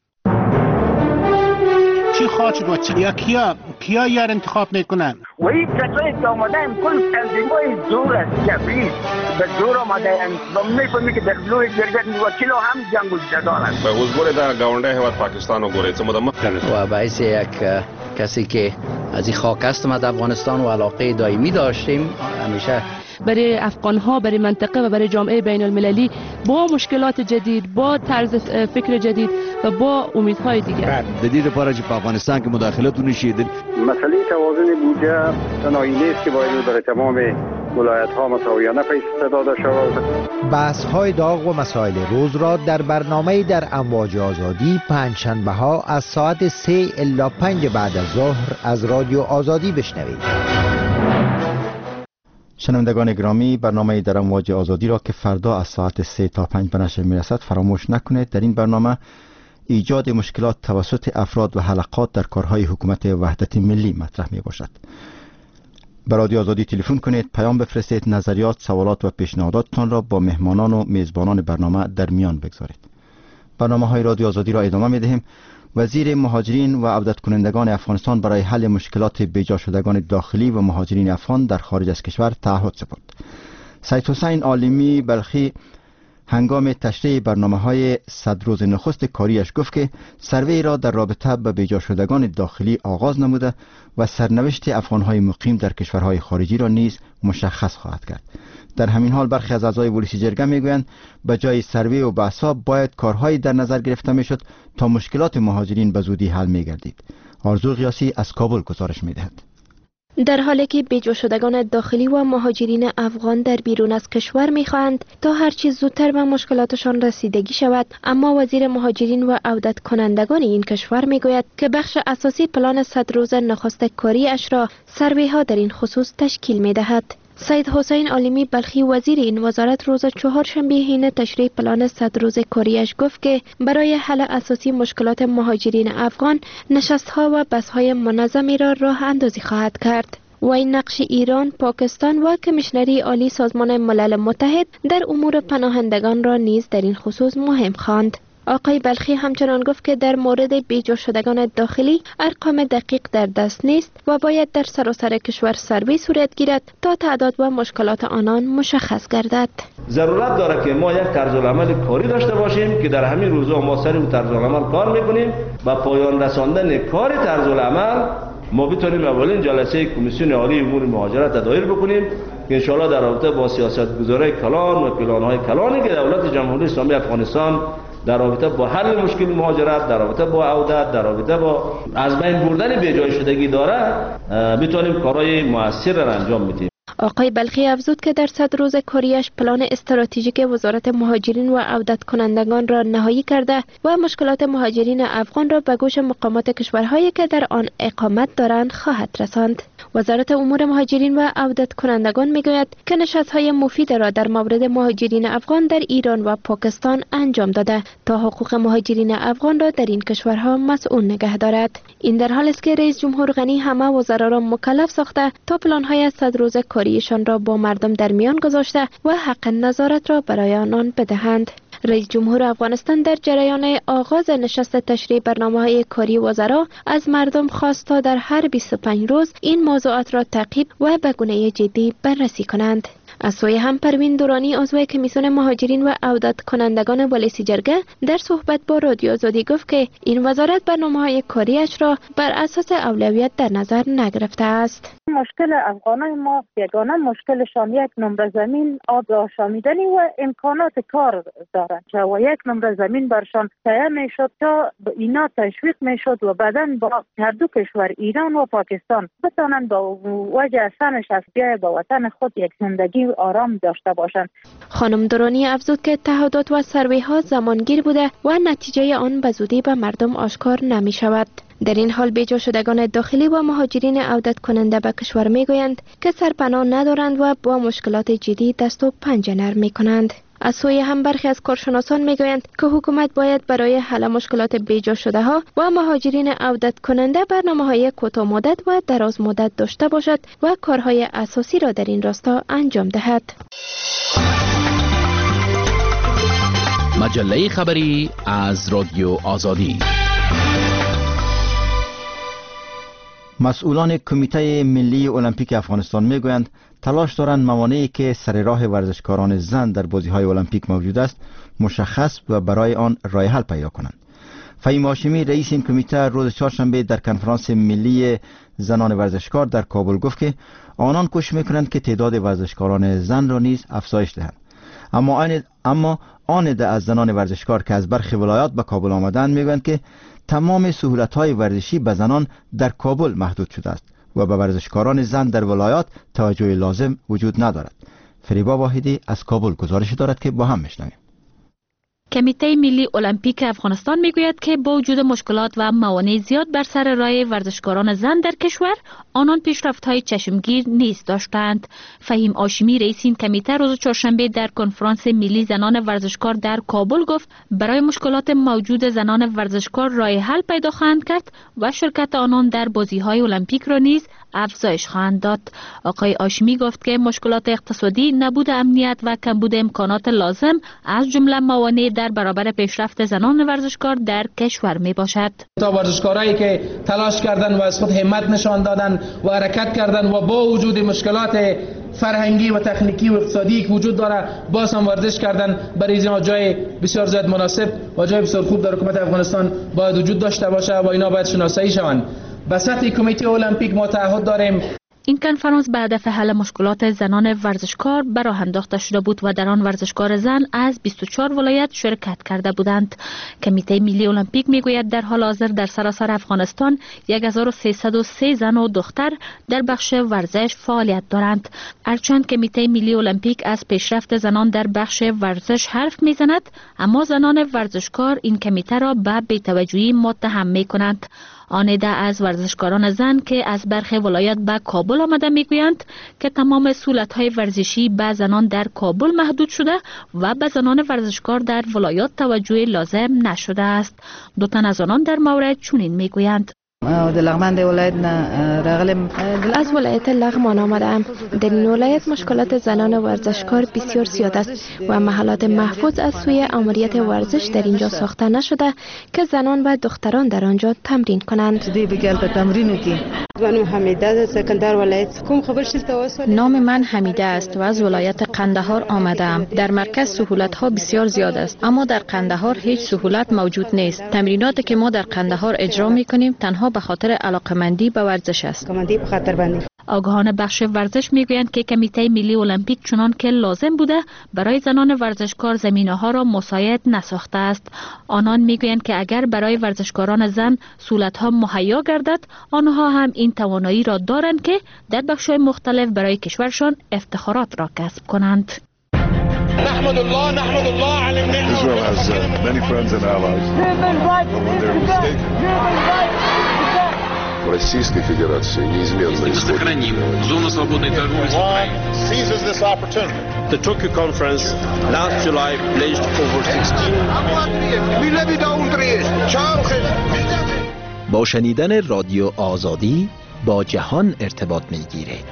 چی خواهد و چی یا کیا کیا یار انتخاب میکنن و این کسایی که آمدن کل تنظیمای زور است کفری به زور آمدن و میفهمی که در لوی جرگت وکیل هم جنگ جدال است. به حضور در گاونده هواد پاکستان و گوره څه مدام و باعث یک کسی که از این خاک هستم از افغانستان و علاقه دائمی داشتیم همیشه برای افغان ها، برای منطقه و برای جامعه بین المللی با مشکلات جدید، با طرز فکر جدید و با امیدهای دیگر. جدید پاره چې په افغانستان کې مداخلت ونشي. مسئله توازن بودجه تنهایی نیست که باید برای تمام ولایت ها مساویانه پیش داده شود. بحث های داغ و مسائل روز را در برنامه در امواج آزادی پنجشنبه ها از ساعت سه الی پنج بعد از ظهر از رادیو آزادی بشنوید. شنوندگان گرامی، برنامه در امواج آزادی را که فردا از ساعت سه تا پنج به نشر میرسد فراموش نکنید. در این برنامه ایجاد مشکلات توسط افراد و حلقات در کارهای حکومت وحدت ملی مطرح می باشد. به رادیو آزادی تلفن کنید، پیام بفرستید، نظریات، سوالات و پیشنهاداتتان را با مهمانان و میزبانان برنامه در میان بگذارید. برنامه های رادیو آزادی را ادامه می دهیم. وزیر مهاجرین و عودت کنندگان افغانستان برای حل مشکلات بیجا شدگان داخلی و مهاجرین افغان در خارج از کشور تعهد سپرد. سید حسین عالمی بلخی هنگام تشریح برنامه‌های صد روز نخست کاریش گفت که سروی را در رابطه به بیجا شدگان داخلی آغاز نموده و سرنوشت افغان‌های مقیم در کشورهای خارجی را نیز مشخص خواهد کرد. در همین حال برخی از اعضای پلیس جرگه میگویند به جای سروی و بحث‌ها باید کارهایی در نظر گرفته میشد تا مشکلات مهاجرین به زودی حل میگردید. آرزو قیاسی از کابل گزارش میدهد. در حالی که بیجا شدگان داخلی و مهاجرین افغان در بیرون از کشور می‌خواهند تا هرچی زودتر به مشکلاتشان رسیدگی شود، اما وزیر مهاجرین و عودت کنندگان این کشور میگوید که بخش اساسی پلان صد روز نخست کاری اش را سروی‌ها در این خصوص تشکیل می‌دهد. سید حسین عالمی بلخی وزیر این وزارت روز چهارشنبه حین تشریح پلان صد روز کاریش گفت که برای حل اساسی مشکلات مهاجرین افغان نشست‌ها و بحث‌های منظمی را راه اندازی خواهد کرد. و این نقش ایران، پاکستان و کمیشنری عالی سازمان ملل متحد در امور پناهندگان را نیز در این خصوص مهم خواند. آقای بلخی همچنان گفت که در مورد بیجا شدگان داخلی ارقام دقیق در دست نیست و باید در سراسر کشور سروی صورت گیرد تا تعداد و مشکلات آنان مشخص گردد. ضرورت داره که ما یک طرزالعمل کاری داشته باشیم که در همین روزها ما سر اون طرزالعمل کار میکنیم و پایان رساندن کار طرزالعمل ما بتونیم اولین جلسه کمیسیون عالی امور مهاجرت دایر بکنیم که انشاءالله در رابطه با سیاستگذاری کلان و پلان‌های کلانی که دولت جمهوری اسلامی افغانستان در رابطه با حل مشکل مهاجرت، در رابطه با عودت، در رابطه با از بین بردن بیجای شدگی داره بتونیم کارهای مؤثر را انجام بدیم. آقای بلخی افزود که در صد روز کاریش پلان استراتژیک وزارت مهاجرین و عودت کنندگان را نهایی کرده و مشکلات مهاجرین افغان را به گوش مقامات کشورهایی که در آن اقامت دارند خواهد رساند. وزارت امور مهاجرین و عودت کنندگان میگوید که نشست‌های مفید را در مورد مهاجرین افغان در ایران و پاکستان انجام داده تا حقوق مهاجرین افغان را در این کشورها مسئول نگه دارد. این در حالی است که رئیس جمهور غنی همه وزرا را مکلف ساخته تا پلان‌های صد روز کاریشان را با مردم در میان گذاشته و حق نظارت را برای آنان بدهند. رئیس جمهور افغانستان در جریان آغاز نشست تشریح برنامه‌های کاری وزرا از مردم خواست تا در هر بیست و پنج روز این موضوعات را تعقیب و به گونه جدی بررسی کنند. از سوی هم پروین دورانی عضو کمیسیون مهاجرین و عودت کنندگان پلیس جرگه در صحبت با رادیو آزادی گفت که این وزارت برنامه‌های کاریش را بر اساس اولویت در نظر نگرفته است. مشکل افغانای ما یگانه مشکلشان یک نمره زمین، آب آشامیدنی و امکانات کار دارند و یک نمره زمین برشان تهیه میشد تا اینا تشویق میشد و بعداً با هر دو کشور ایران و پاکستان بتانند با وجه سنش از بیای با وطن خود یک زندگی آرام داشته باشند. خانم درانی افزود که تعهدات و سروی ها زمانگیر بوده و نتیجه آن به زودی به مردم آشکار نمی شود. در این حال بیجا شدگان داخلی و مهاجرین عودت کننده به کشور می گویند که سرپناه ندارند و با مشکلات جدی دست و پنجه نرم می کنند. از سوی هم برخی از کارشناسان می گویند که حکومت باید برای حل مشکلات بیجا شده ها و مهاجرین عودت کننده برنامه های کوتاه مدت و دراز مدت داشته باشد و کارهای اساسی را در این راستا انجام دهد. مجله خبری از رادیو آزادی. مسئولان کمیته ملی المپیک افغانستان میگویند تلاش دارند موانعی که سر راه ورزشکاران زن در بازی‌های المپیک موجود است مشخص و برای آن راه حل پیدا کنند. فهیم هاشمی رئیس این کمیته روز چهارشنبه در کنفرانس ملی زنان ورزشکار در کابل گفت که آنان کوشش میکنند که تعداد ورزشکاران زن را نیز افزایش دهند. اما آن اما آن عده از زنان ورزشکار که از برخی ولایات به کابل آمدند میگویند که تمام سهولت‌های ورزشی به زنان در کابل محدود شده است و به ورزشکاران زن در ولایات توجه لازم وجود ندارد. فریبا واحدی از کابل گزارش دارد که با هم میشنویم. کمیته ملی المپیک افغانستان میگوید که با وجود مشکلات و موانع زیاد بر سر راه ورزشکاران زن در کشور، آنان پیشرفت‌های چشمگیر نیز داشتند. فهیم هاشمی رئیس این کمیته روز چهارشنبه در کنفرانس ملی زنان ورزشکار در کابل گفت برای مشکلات موجود زنان ورزشکار راه حل پیدا خواهند کرد و شرکت آنان در بازی‌های المپیک را نیز افزایش خواهند داد. آقای هاشمی گفت که مشکلات اقتصادی، نبود امنیت و کمبود امکانات لازم از جمله موانع در برابر پیشرفت زنان ورزشکار در کشور می باشد. تا ورزشکارایی که تلاش کردند و از خود همت نشان دادند و حرکت کردند و با وجود مشکلات فرهنگی و تکنیکی و اقتصادی که وجود داره باز هم ورزش کردن برای اینا جای بسیار زیاد مناسب و جای بسیار خوب در حکومت افغانستان باید وجود داشته باشه و اینا باید شناسایی شوند. به سطح کمیته المپیک ما تعهد داریم. این کنفرانس به هدف حل مشکلات زنان ورزشکار به راه انداخته شده بود و در آن ورزشکار زن از بیست و چهار ولایت شرکت کرده بودند. کمیته ملی المپیک میگوید در حال حاضر در سراسر افغانستان هزار و سیصد و سه زن و دختر در بخش ورزش فعالیت دارند. هرچند کمیته ملی المپیک از پیشرفت زنان در بخش ورزش حرف میزند، اما زنان ورزشکار این کمیته را به بی‌توجهی متهم میکنند. آنیده از ورزشکاران زن که از برخی ولایت به کابل آمده میگویند که تمام سهولت‌های ورزشی به زنان در کابل محدود شده و به زنان ورزشکار در ولایات توجه لازم نشده است. دو تن از آنان در مورد چنین میگویند: از ولایت لغمان آمدم. در این ولایت مشکلات زنان ورزشکار بسیار زیاد است و محلات محفوظ از سوی آمریت ورزش در اینجا ساخته نشده که زنان و دختران در آنجا تمرین کنند. نام من حمیده است و از ولایت قندهار آمدم. در مرکز سهولت ها بسیار زیاد است، اما در قندهار هیچ سهولت موجود نیست. تمریناتی که ما در قندهار اجرا می کنیم تنها به خاطر علاقمندی به ورزش است. آگاهان بخش ورزش میگویند که کمیته ملی المپیک چنان که لازم بوده برای زنان ورزشکار زمینه ها را مساعد نساخته است. آنان میگویند که اگر برای ورزشکاران زن سهولت ها مهیا گردد، آنها هم این توانایی را دارند که در بخش‌های مختلف برای کشورشان افتخارات را کسب کنند. نحمد الله نحمد الله على النعمة. Israel has uh, many friends and allies. Российской Федерации неизменно исходит. Зону свободной торговли с Украиной. Seizes this opportunity. The Tokyo conference last July pledged over sixteen. با شنیدن رادیو آزادی با جهان ارتباط میگیرید.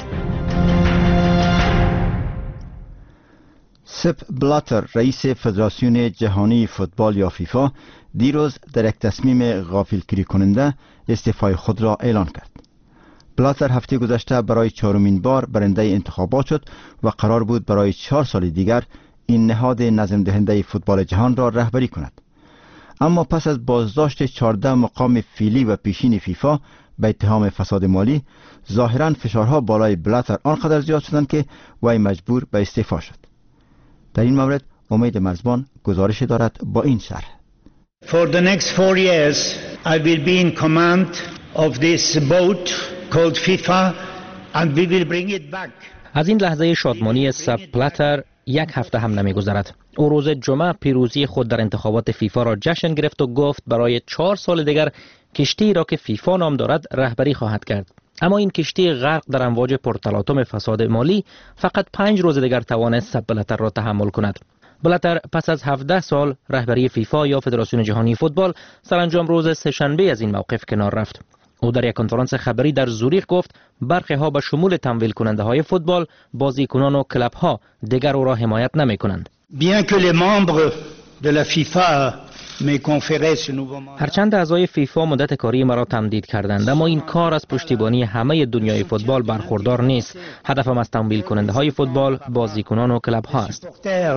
سپ بلاتر رئیس فدراسیون جهانی فوتبال یا فیفا دیروز در یک تصمیم غافلگیری کننده استعفای خود را اعلان کرد. بلاتر هفته گذشته برای چهارمین بار برنده انتخابات شد و قرار بود برای چهار سال دیگر این نهاد نظم دهنده فوتبال جهان را رهبری کند. اما پس از بازداشت چهارده مقام فعلی و پیشین فیفا به اتهام فساد مالی، ظاهراً فشارها بالای بلاتر آنقدر زیاد شدند که وی مجبور به استعفا شد. در این مورد امید مرزبان گزارش دارد با این شرح. For the next four years I will be in command of this boat called FIFA and we will bring it back. از این لحظه شادمانی سپ بلاتر یک هفته هم نمیگذرد. او روز جمعه پیروزی خود در انتخابات فیفا را جشن گرفت و گفت برای چهار سال دیگر کشتی را که فیفا نام دارد رهبری خواهد کرد. اما این کشتی غرق در امواج پرتلاطم فساد مالی فقط پنج روز دیگر توانست سپ بلاتر را تحمل کند. بلاتر پس از هفده سال رهبری فیفا یا فدراسیون جهانی فوتبال سرانجام روز سه‌شنبه از این موقف کنار رفت. او در یک کنفرانس خبری در زوریخ گفت برخی ها به شمول تمویل کننده های فوتبال، بازیکنان و کلب ها دیگر او را حمایت نمی کنند. Bien que les membres de la FIFA هرچند اعضای فیفا مدت کاری مرا تمدید کردند، اما این کار از پشتیبانی همه دنیای فوتبال برخوردار نیست. هدفم از تمویل کننده های فوتبال بازیکنان و کلب ها است.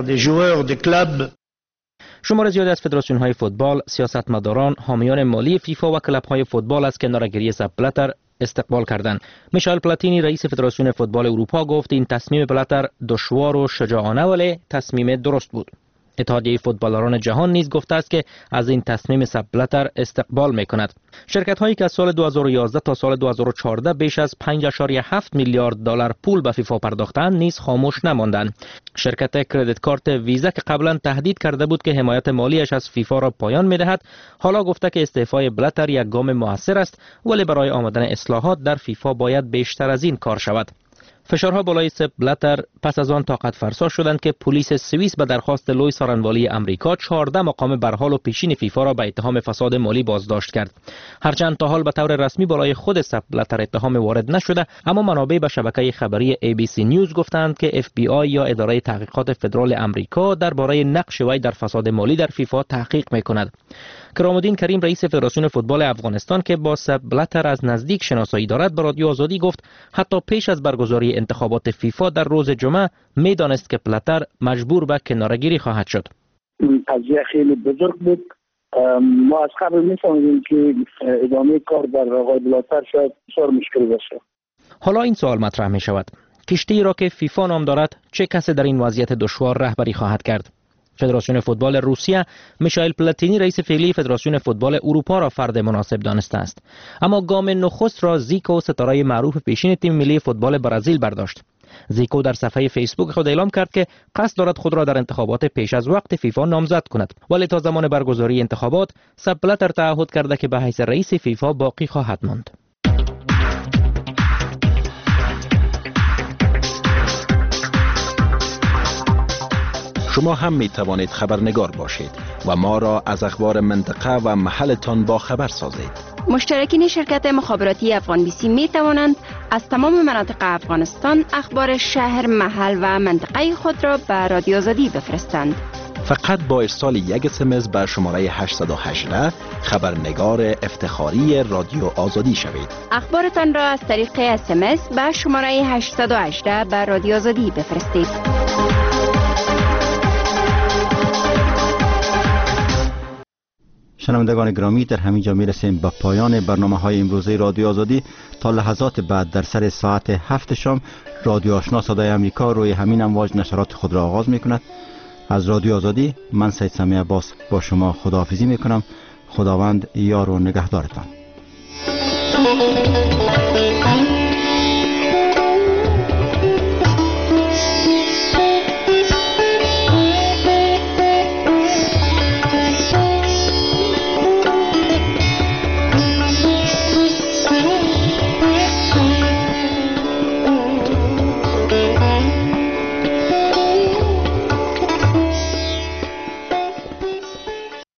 شمار زیادی از فدراسیون های فوتبال، سیاستمداران، حامیان مالی فیفا و کلب های فوتبال از کناره‌گیری سپ بلاتر استقبال کردند. میشل پلاتینی رئیس فدراسیون فوتبال اروپا گفت این تصمیم بلاتر دشوار و شجاعانه ولی تصمیم درست بود. اتحادیه فوتبالران جهان نیز گفته است که از این تصمیم سپ بلاتر استقبال می‌کند. شرکت هایی که از سال دو هزار و یازده تا سال دو هزار و چهارده بیش از پنج ممیز هفت میلیارد دلار پول به فیفا پرداختند نیز خاموش نماندند. شرکت کردیت کارت ویزا که قبلا تهدید کرده بود که حمایت مالیش از فیفا را پایان می‌دهد، حالا گفته که استعفای بلاتر یک گام موثر است، ولی برای آمدن اصلاحات در فیفا باید بیشتر از این کار شود. فشارها بالای سپ بلاتر پس از آن طاقت فرسا شدند که پلیس سوئیس به درخواست لوئیس آرنوالی امریکا چهارده مقام برحال و پیشین فیفا را به اتهام فساد مالی بازداشت کرد. هرچند تا حال به طور رسمی بالای خود سپ بلاتر اتهام وارد نشده، اما منابع به شبکه خبری ای بی سی نیوز گفتند که اف بی آی یا اداره تحقیقات فدرال امریکا درباره نقش وی در فساد مالی در فیفا تحقیق می‌کند. کرامالدین کریم رئیس فدراسیون فوتبال افغانستان که با سپ بلاتر از نزدیک شناسایی دارد به رادیو آزادی گفت حتی پیش از برگزاری انتخابات فیفا در روز جمعه میدانست که بلاتر مجبور به کناره‌گیری خواهد شد. قضیه خیلی بزرگ بود. ما از قبل می‌فهمیدیم که ادامه کار در آقای بلاتر شاید بسیار مشکل باشه. حالا این سوال مطرح می شود: کشتی را که فیفا نام دارد چه کسی در این وضعیت دشوار رهبری خواهد کرد؟ فدراسیون فوتبال روسیه میشائیل پلاتینی رئیس فعلی فدراسیون فوتبال اروپا را فرد مناسب دانسته است، اما گام نخست را زیکو ستاره معروف پیشین تیم ملی فوتبال برزیل برداشت. زیکو در صفحه فیسبوک خود اعلام کرد که قصد دارد خود را در انتخابات پیش از وقت فیفا نامزد کند، ولی تا زمان برگزاری انتخابات سپ بلاتر تعهد کرده که به حیث رئیس فیفا باقی خواهد ماند. شما هم می توانید خبرنگار باشید و ما را از اخبار منطقه و محلتان با خبر سازید. مشترکین شرکت مخابراتی افغان بی سی می توانند از تمام مناطق افغانستان اخبار شهر، محل و منطقه خود را به رادیو آزادی بفرستند. فقط با ارسال یک اس ام اس به شماره هشت یک هشت خبرنگار افتخاری رادیو آزادی شوید. اخبارتان را از طریق اس ام اس به شماره هشت یک هشت به رادیو آزادی بفرستید. شنوندگان گرامی، در همین جا میرسیم به پایان برنامه های امروزه رادیو آزادی. تا لحظات بعد در سر ساعت هفت شام رادیو آشنا صدای امریکا روی همین امواج نشرات خود را آغاز میکند. از رادیو آزادی من سید سمیع عباس با شما خداحافظی میکنم. خداوند یار و نگهدارتان.